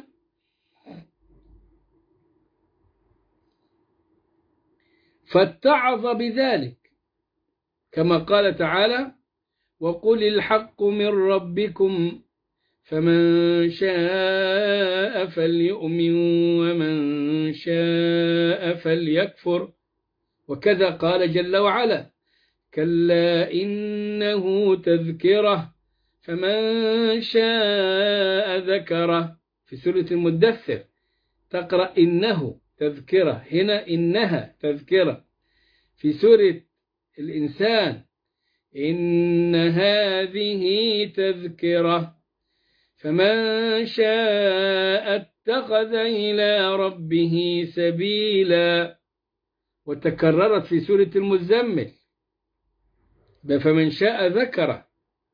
فاتعظ بذلك، كما قال تعالى وقل الحق من ربكم فمن شاء فليؤمن ومن شاء فليكفر. وكذا قال جل وعلا كلا إنه تذكرة فمن شاء ذكره. في سورة المدثر تقرأ إنه تذكرة، هنا إنها تذكرة. في سورة الإنسان إن هذه تذكرة فمن شاء اتخذ إلى ربه سبيلا، وتكررت في سورة المزمل. فمن شاء ذكره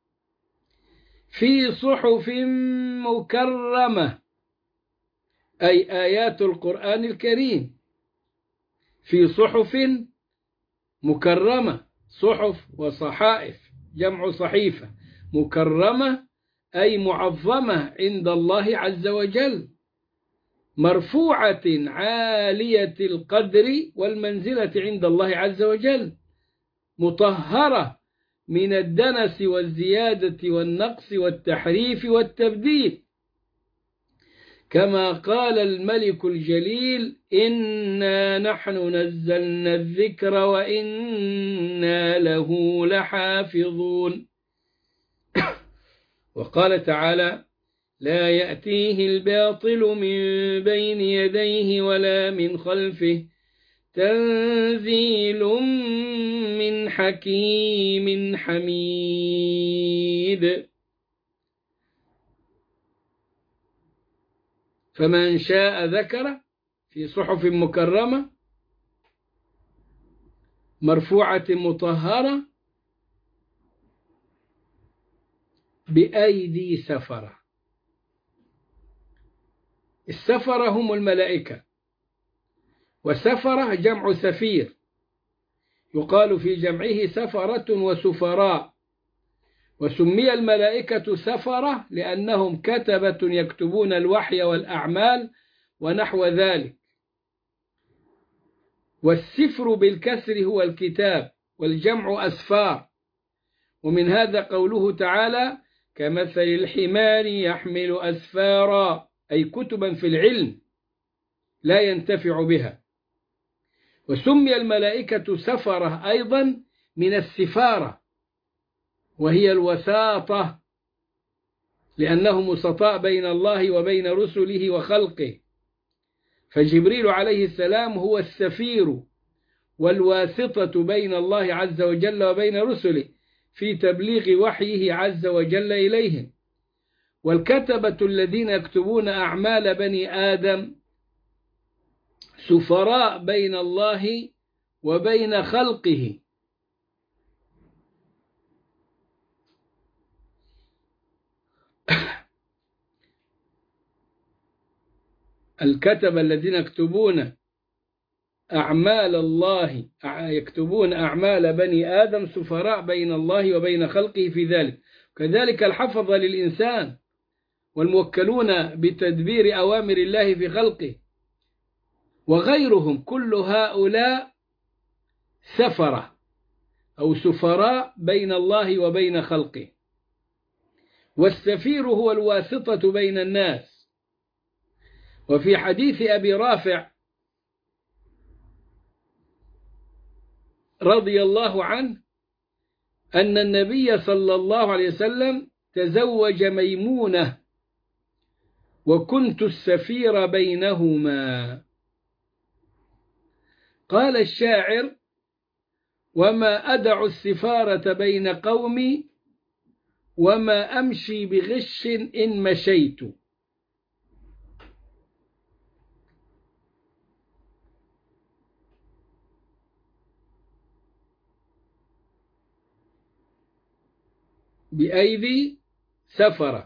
في صحف مكرمة، أي آيات القرآن الكريم في صحف مكرمة، صحف وصحائف جمع صحيفة، مكرمة أي معظمة عند الله عز وجل، مرفوعة عالية القدر والمنزلة عند الله عز وجل، مطهرة من الدنس والزيادة والنقص والتحريف والتبديل، كما قال الملك الجليل: إنا نحن نزلنا الذكر وإنا له لحافظون. وقال تعالى: لا يأتيه الباطل من بين يديه ولا من خلفه تنزيل من حكيم حميد. فمن شاء ذكر في صحف مكرمة مرفوعة مطهرة بأيدي سفرة. السفرة هم الملائكة، وسفرة جمع سفير، يقال في جمعه سفرة وسفراء. وسمي الملائكة سفرة لأنهم كتبة يكتبون الوحي والأعمال ونحو ذلك. والسفر بالكسر هو الكتاب، والجمع أسفار. ومن هذا قوله تعالى: كمثل الحمار يحمل أسفارا، أي كتبا في العلم لا ينتفع بها. وسمي الملائكة سفرة أيضا من السفارة، وهي الوساطة، لأنهم وسطاء بين الله وبين رسله وخلقه. فجبريل عليه السلام هو السفير والواسطة بين الله عز وجل وبين رسله في تبليغ وحيه عز وجل إليهم. والكتبة الذين يكتبون أعمال بني آدم سفراء بين الله وبين خلقه. الكتبة الذين يكتبون أعمال الله يكتبون أعمال بني آدم سفراء بين الله وبين خلقه في ذلك. كذلك الحفظة للإنسان والموكلون بتدبير أوامر الله في خلقه وغيرهم، كل هؤلاء سفرة أو سفراء بين الله وبين خلقه. والسفير هو الواسطة بين الناس. وفي حديث أبي رافع رضي الله عنه أن النبي صلى الله عليه وسلم تزوج ميمونة وكنت السفير بينهما. قال الشاعر: وما أدع السفارة بين قومي وما أمشي بغش إن مشيت. بأيدي سفرة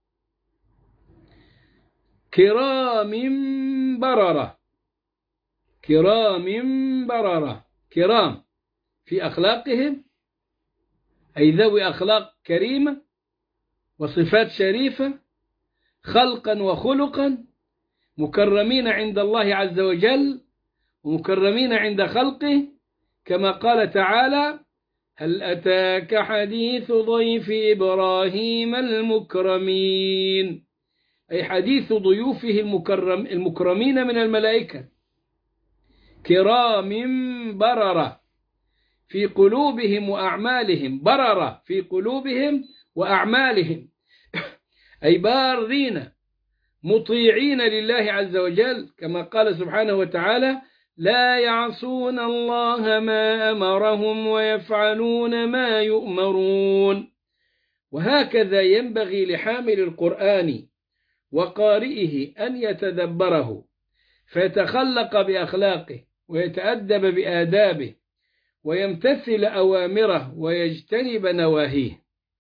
كرام بررة، كرام بررة، كرام في أخلاقهم، أي ذوي أخلاق كريمة وصفات شريفة خلقا وخلقا، مكرمين عند الله عز وجل ومكرمين عند خلقه، كما قال تعالى: هل أتاك حديث ضيف إبراهيم المكرمين، أي حديث ضيوفه المكرم المكرمين من الملائكة. كرام بررة في قلوبهم وأعمالهم، بررة في قلوبهم وأعمالهم أي بارين مطيعين لله عز وجل، كما قال سبحانه وتعالى: لا يعصون الله ما أمرهم ويفعلون ما يؤمرون. وهكذا ينبغي لحامل القرآن وقارئه أن يتدبره فيتخلق بأخلاقه ويتأدب بآدابه ويمتثل أوامره ويجتنب نواهيه.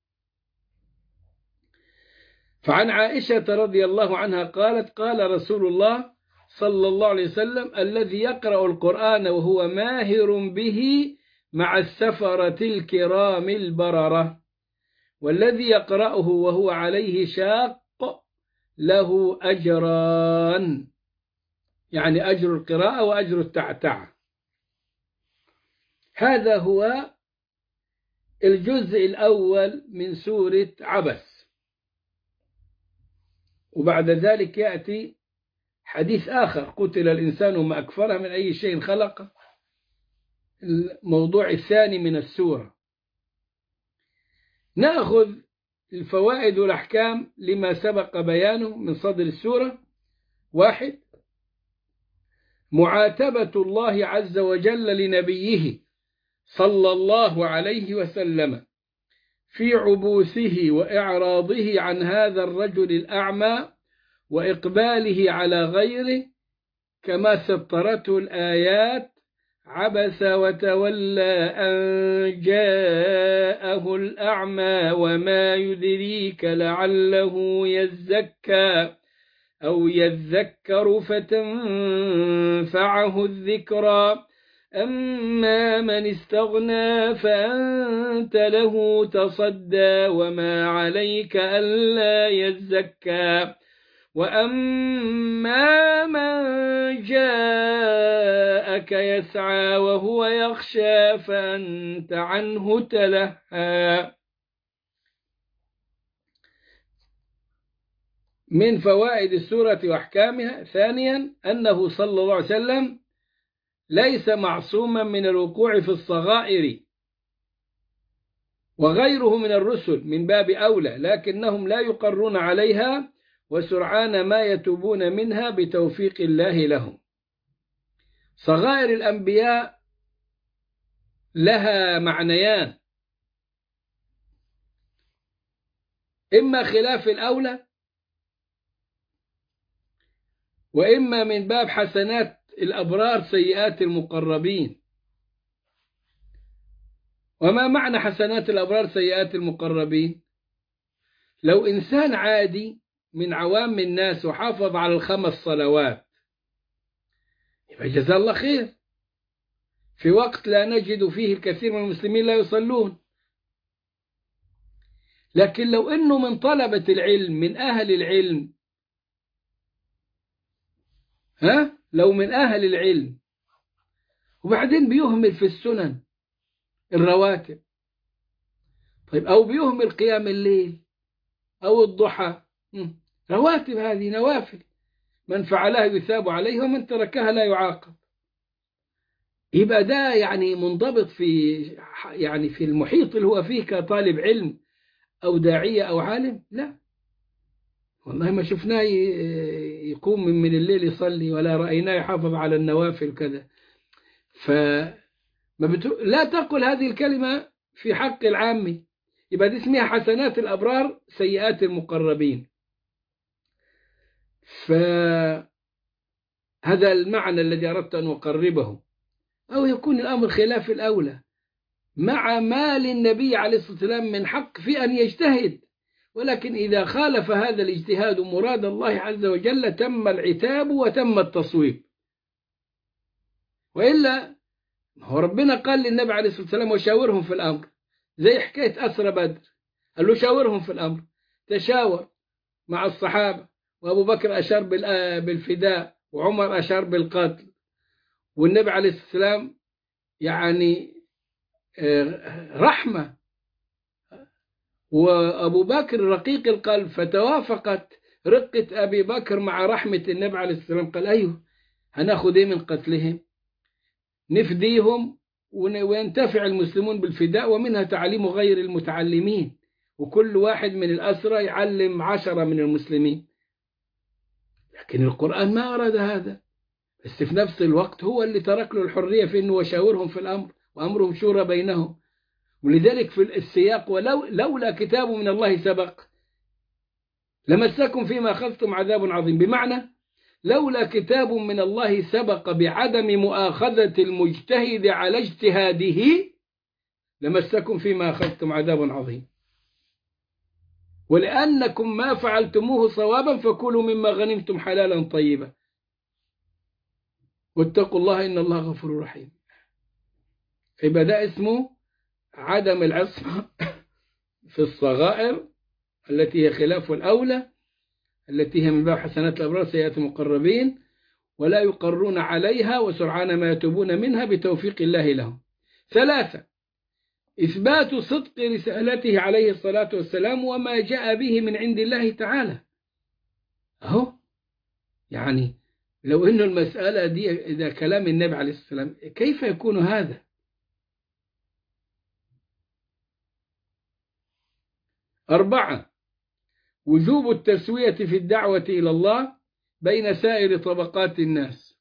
فعن عائشة رضي الله عنها قالت قال رسول الله صلى الله عليه وسلم الذي يقرأ القرآن وهو ماهر به مع السفرة الكرام البررة، والذي يقرأه وهو عليه شاق له أجران، يعني أجر القراءة وأجر التعتعة. هذا هو الجزء الأول من سورة عبس. وبعد ذلك يأتي حديث آخر قتل الإنسان ما أكفره من أي شيء خلقه، الموضوع الثاني من السورة. نأخذ الفوائد والأحكام لما سبق بيانه من صدر السورة. واحد، معاتبة الله عز وجل لنبيه صلى الله عليه وسلم في عبوسه وإعراضه عن هذا الرجل الأعمى وإقباله على غيره، كما سطرته الآيات: عبس وتولى أن جاءه الأعمى وما يدريك لعله يزكى أو يذكر فتنفعه الذكرى، أما من استغنى فأنت له تصدى وما عليك ألا يزكى، وأما من جاءك يسعى وهو يخشى فأنت عنه تلهى. من فوائد السورة وأحكامها: ثانيا، أنه صلى الله عليه وسلم ليس معصوما من الوقوع في الصغائر، وغيره من الرسل من باب أولى، لكنهم لا يقرون عليها وسرعان ما يتوبون منها بتوفيق الله لهم. صغائر الأنبياء لها معنيان: إما خلاف الأولى، وإما من باب حسنات الأبرار سيئات المقربين. وما معنى حسنات الأبرار سيئات المقربين؟ لو إنسان عادي من عوام الناس وحافظ على الخمس صلوات يبقى جزاه الله خير، في وقت لا نجد فيه الكثير من المسلمين لا يصلون. لكن لو إنه من طلبة العلم من أهل العلم، ها لو من أهل العلم وبعدين بيهمل في السنن الرواتب، طيب أو بيهمل قيام الليل أو الضحى، رواتب هذه نوافل، من فعلها يثاب عليه ومن تركها لا يعاقب. يبقى ده يعني منضبط في يعني في المحيط اللي هو فيه كطالب علم أو داعية أو عالم؟ لا والله، ما شفناه يقوم من الليل يصلي ولا رأيناه يحافظ على النوافل كذا. فما بتو... لا تقل هذه الكلمة في حق العامي. يبقى دي اسمها حسنات الأبرار سيئات المقربين. فهذا المعنى الذي أردت أن أقربه. أو يكون الأمر خلاف الأولى، مع ما للنبي عليه الصلاة والسلام من حق في أن يجتهد، ولكن إذا خالف هذا الاجتهاد مراد الله عز وجل تم العتاب وتم التصويب. وإلا هو ربنا قال للنبي عليه الصلاة والسلام وشاورهم في الأمر، زي حكاية أسرى بدر، قال له شاورهم في الأمر، تشاور مع الصحابة، وأبو بكر أشار بالفداء وعمر أشار بالقتل، والنبي عليه الصلاة والسلام يعني رحمة، وأبو بكر رقيق القلب، فتوافقت رقة أبي بكر مع رحمة النبي عليه الصلاة والسلام. قال أيوه، هناخد إيه من قتلهم؟ نفديهم وينتفع المسلمون بالفداء، ومنها تعليم غير المتعلمين، وكل واحد من الأسرى يعلم عشرة من المسلمين. لكن القرآن ما أراد هذا، بس في نفس الوقت هو اللي ترك له الحرية في أنه وشاورهم في الأمر وأمرهم شورى بينهم. ولذلك في السياق ولو لولا كتاب من الله سبق، لمسكم فيما أخذتم عذاب عظيم، بمعنى لولا كتاب من الله سبق بعدم مؤاخذة المجتهد على اجتهاده لمسكم فيما أخذتم عذاب عظيم، ولأنكم ما فعلتموه صوابا فكلوا مما غنمتم حلالا طيبا واتقوا الله إن الله غفور رحيم. يبقى ده اسمه عدم العصمة في الصغائر التي هي خلاف الأولى، التي هي من باب حسنات الأبرار سيئات المقربين، ولا يقرون عليها وسرعان ما يتوبون منها بتوفيق الله لهم. ثلاثة، إثبات صدق رسالته عليه الصلاة والسلام وما جاء به من عند الله تعالى. أهو يعني لو إنه المسألة دي إذا كلام النبي عليه الصلاة والسلام كيف يكون هذا؟ أربعة، وجوب التسوية في الدعوة إلى الله بين سائر طبقات الناس،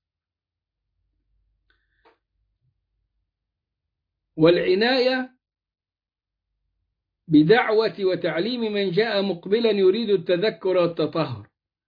والعناية بدعوة وتعليم من جاء مقبلا يريد التذكر والتطهر،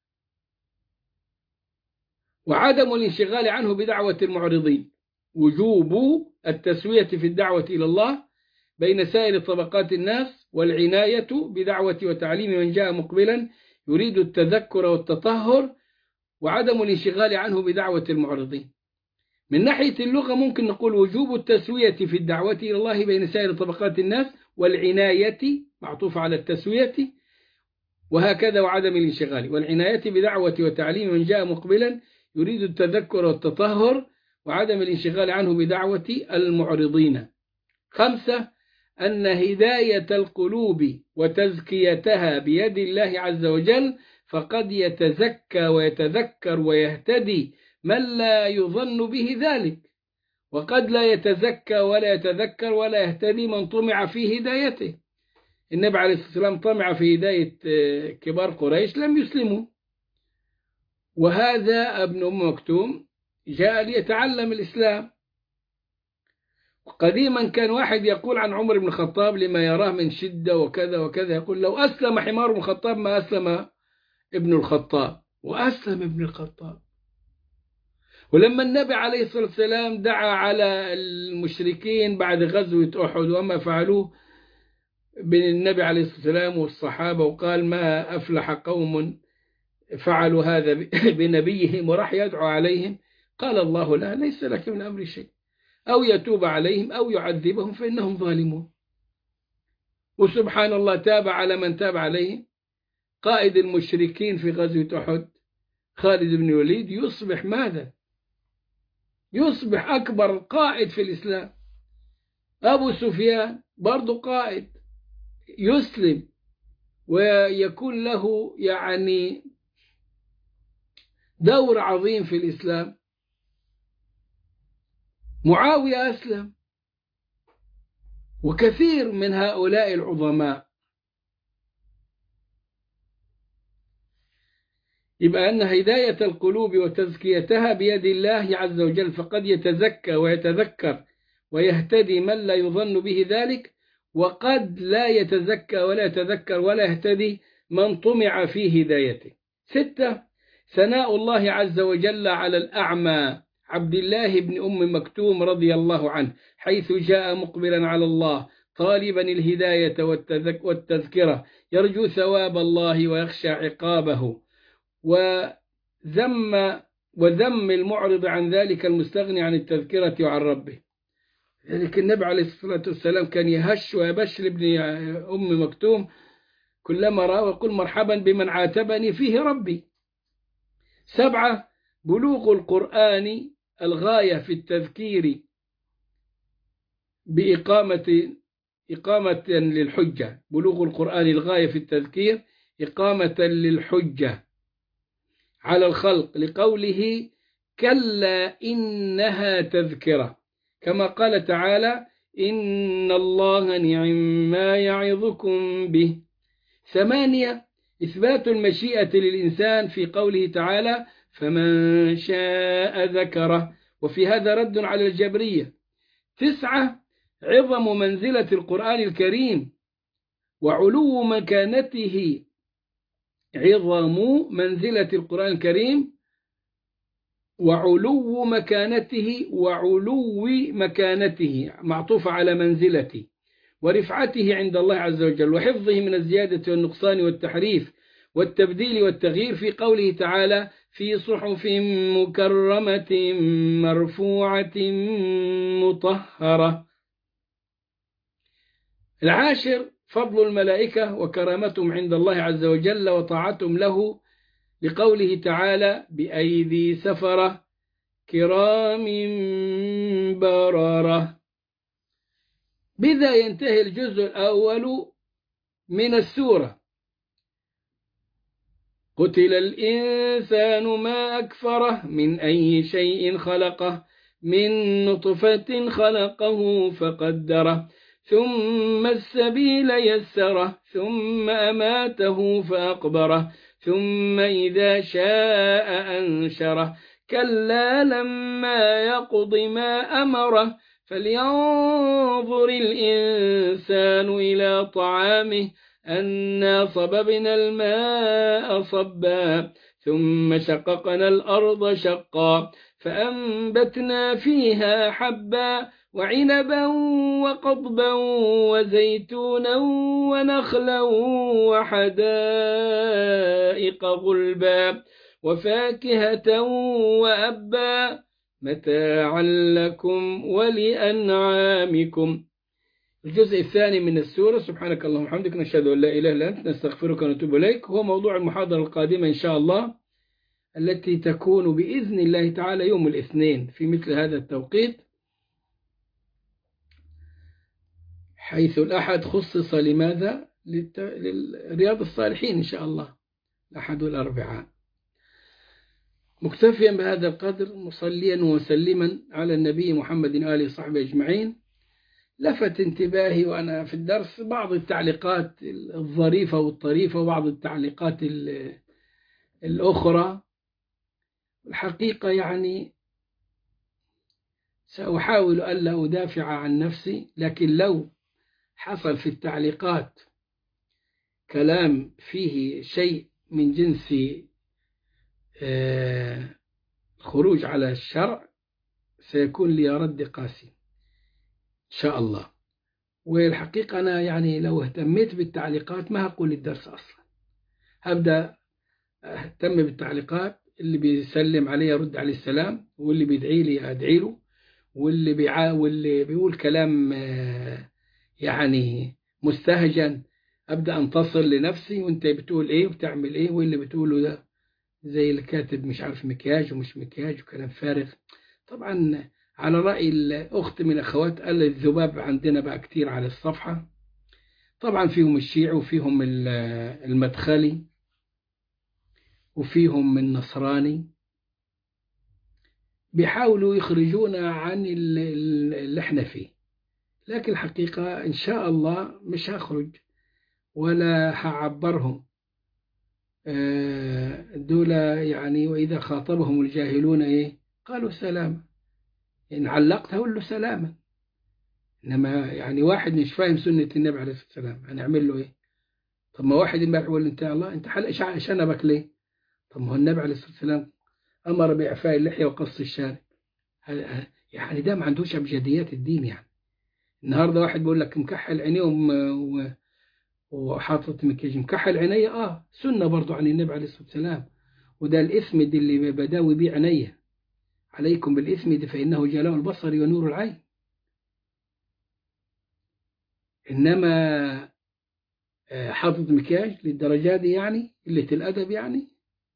وعدم الانشغال عنه بدعوة المعرضين. وجوب التسوية في الدعوة إلى الله بين سائر طبقات الناس، والعناية بدعوة وتعليم من جاء مقبلا يريد التذكر والتطهر، وعدم الانشغال عنه بدعوة المعرضين. من ناحية اللغة ممكن نقول وجوب التسوية في الدعوة إلى الله بين سائر طبقات الناس، والعناية معطوف على التسوية، وهكذا وعدم الانشغال، والعناية بدعوة وتعليم من جاء مقبلا يريد التذكر والتطهر، وعدم الانشغال عنه بدعوة المعرضين. خمسة، أن هداية القلوب وتزكيتها بيد الله عز وجل، فقد يتزكى ويتذكر ويهتدي من لا يظن به ذلك، وقد لا يتزكى ولا يتذكر ولا يهتدي من طمع في هدايته. النبي عليه الصلاة والسلام طمع في هداية كبار قريش لم يسلموا، وهذا ابن أم مكتوم جاء ليتعلم الإسلام. قديما كان واحد يقول عن عمر بن الخطاب لما يراه من شدة وكذا وكذا، يقول لو أسلم حمار بن الخطاب ما أسلم ابن الخطاب، وأسلم ابن الخطاب. ولما النبي عليه الصلاة والسلام دعا على المشركين بعد غزوة أحد وما فعلوه بين النبي عليه الصلاة والسلام والصحابة، وقال ما أفلح قوم فعلوا هذا بنبيهم، وراح يدعو عليهم، قال الله لا، ليس لك من أمر شيء، أو يتوب عليهم أو يعذبهم فإنهم ظالمون. وسبحان الله تاب على من تاب عليهم. قائد المشركين في غزوة أحد خالد بن الوليد يصبح ماذا؟ يصبح أكبر قائد في الإسلام. أبو سفيان برضو قائد يسلم ويكون له يعني دور عظيم في الإسلام. معاوية أسلم، وكثير من هؤلاء العظماء. يبقى أن هداية القلوب وتزكيتها بيد الله عز وجل، فقد يتزكى ويتذكر ويهتدي من لا يظن به ذلك، وقد لا يتزكى ولا يتذكر ولا يهتدي من طمع في هدايته. ستة، ثناء الله عز وجل على الأعمى عبد الله بن أم مكتوم رضي الله عنه، حيث جاء مقبلا على الله طالبا الهداية والتذكرة، يرجو ثواب الله ويخشى عقابه، وذم وذم المعرض عن ذلك المستغني عن التذكرة وعن ربه. ذلك النبي عليه الصلاة والسلام كان يهش ويبشر ابن أم مكتوم كلما رأى ويقول مرحبا بمن عاتبني فيه ربي. سبعة، بلوغ القرآن الغاية في التذكير بإقامة إقامة للحجة، بلوغ القرآن الغاية في التذكير إقامة للحجة على الخلق، لقوله كلا إنها تذكرة، كما قال تعالى إن الله نعم ما يعظكم به. ثمانية، إثبات المشيئة للإنسان في قوله تعالى فمن شاء ذكره، وفي هذا رد على الجبرية. تسعة، عظم منزلة القرآن الكريم وعلو مكانته عظم منزلة القرآن الكريم وعلو مكانته وعلو مكانته معطوف على منزلته ورفعته عند الله عز وجل وحفظه من الزيادة والنقصان والتحريف والتبديل والتغيير في قوله تعالى في صحف مكرمة مرفوعة مطهرة. العاشر فضل الملائكة وكرامتهم عند الله عز وجل وطاعتهم له لقوله تعالى بأيدي سفرة كرام بررة. بذا ينتهي الجزء الأول من السورة. قتل الإنسان ما أكفره من أي شيء خلقه من نطفة خلقه فقدره ثم السبيل يسره ثم أماته فأقبره ثم إذا شاء أنشره كلا لما يقض ما أمره فلينظر الإنسان إلى طعامه أنا صببنا الماء صبا ثم شققنا الأرض شقا فأنبتنا فيها حبا وعنبا وقضبا وزيتونا ونخلا وحدائق غلبا وفاكهة وأبا متاعا لكم ولأنعامكم. الجزء الثاني من السورة. سبحانك اللهم وبحمدك نشهد أن لا إله إلا أنت نستغفرك ونتوب إليك. هو موضوع المحاضرة القادمة إن شاء الله التي تكون بإذن الله تعالى يوم الاثنين في مثل هذا التوقيت، حيث الأحد خصص لماذا؟ للرياض الصالحين إن شاء الله، الأحد والأربعاء. مكتفيا بهذا القدر مصليا ومسلما على النبي محمد وآله وصحبه أجمعين. لفت انتباهي وأنا في الدرس بعض التعليقات الظريفة والطريفة وبعض التعليقات الأخرى. الحقيقة يعني سأحاول ألا أدافع عن نفسي، لكن لو حصل في التعليقات كلام فيه شيء من جنس خروج على الشرع سيكون لي رد قاسي إن شاء الله. والحقيقة أنا يعني لو اهتميت بالتعليقات ما هقول الدرس أصلا، هبدأ أهتم بالتعليقات. اللي بيسلم علي أرد عليه السلام، واللي بيدعي لي أدعي له، واللي بيعا واللي بيقول كلام يعني مستهجن أبدأ أنتصر لنفسي، وأنت بتقول إيه وبتعمل إيه، واللي بتقوله ده زي اللي كاتب مش عارف مكياج ومش مكياج وكلام فارغ. طبعا على رأي الأخت من أخوات قال الذباب عندنا بقى كتير على الصفحة، طبعا فيهم الشيعي وفيهم المدخلي وفيهم النصراني، بيحاولوا يخرجونا عن اللي احنا فيه. لكن الحقيقة إن شاء الله مش هخرج ولا هعبرهم دول يعني. وإذا خاطبهم الجاهلون إيه قالوا سلام، إن علقت هقول له سلاما. إنما يعني واحد مش فاهم سنة النبي عليه الصلاة والسلام هنعمل له إيه؟ طب ما واحد امبارح يقول أنت الله أنت حلق شنبك ليه؟ طب ما هو النبي عليه الصلاة والسلام أمر بإعفاء اللحية وقص الشارب. يعني ده ما عندوش أبجديات الدين. يعني النهارده واحد بيقول لك مكحل عينيه و... وحاطط مكياج. مكحل عينيه اه سنة برضو عن النبي عليه الصلاة والسلام، وده الإثم دي اللي بداوي بيه عينيه. عليكم بالإثم دي فإنه جلاء البصر ونور العين. إنما حاطط مكياج للدرجة دي يعني قلة الأدب يعني.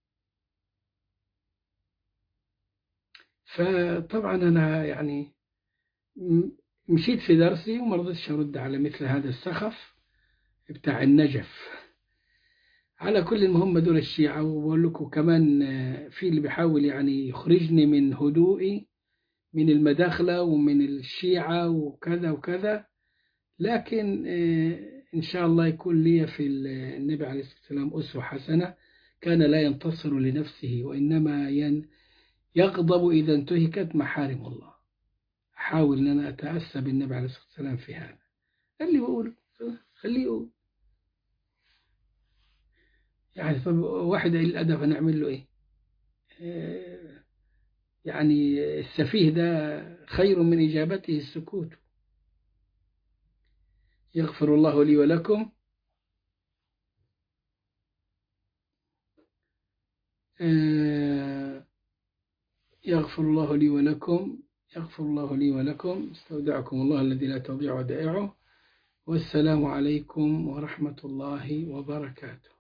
فطبعا أنا يعني مشيت في درسي وما رضيتش أرد على مثل هذا السخف بتاع النجف. على كل المهم دول الشيعة. وبقول لكم كمان في اللي بيحاول يعني يخرجني من هدوئي من المداخلة ومن الشيعة وكذا وكذا. لكن إن شاء الله يكون لي في النبي عليه الصلاة والسلام أسوة حسنة. كان لا ينتصر لنفسه وإنما يغضب إذا انتهكت محارم الله. أحاول أن أنا أتأسى بالنبي عليه الصلاة والسلام في هذا. اللي بقول خليه يقول. يعني طب واحد قليل الأدب هنعمل له إيه؟ آه، يعني السفيه ده خير من إجابته السكوت. يغفر الله لي ولكم. آه، يغفر الله لي ولكم. يغفر الله لي ولكم. استودعكم الله الذي لا تضيع ودائعه. والسلام عليكم ورحمة الله وبركاته.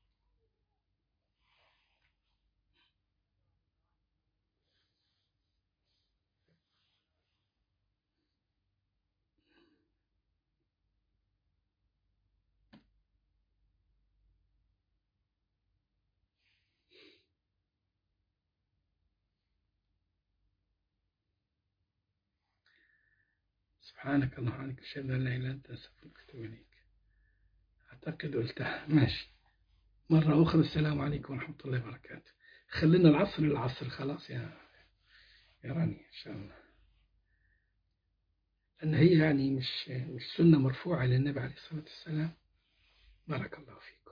سبحانك اللهم وبحمدك أشهد أن لا إله إلا أنت أستغفرك وأتوب إليك. أعتقد قلتها ماشي. مرة أخرى السلام عليكم ورحمة الله وبركاته. خلينا العصر العصر خلاص يا يا راني إن شاء الله. لأن هي يعني مش مش سنة مرفوعة للنبي عليه الصلاة والسلام. بارك الله فيك.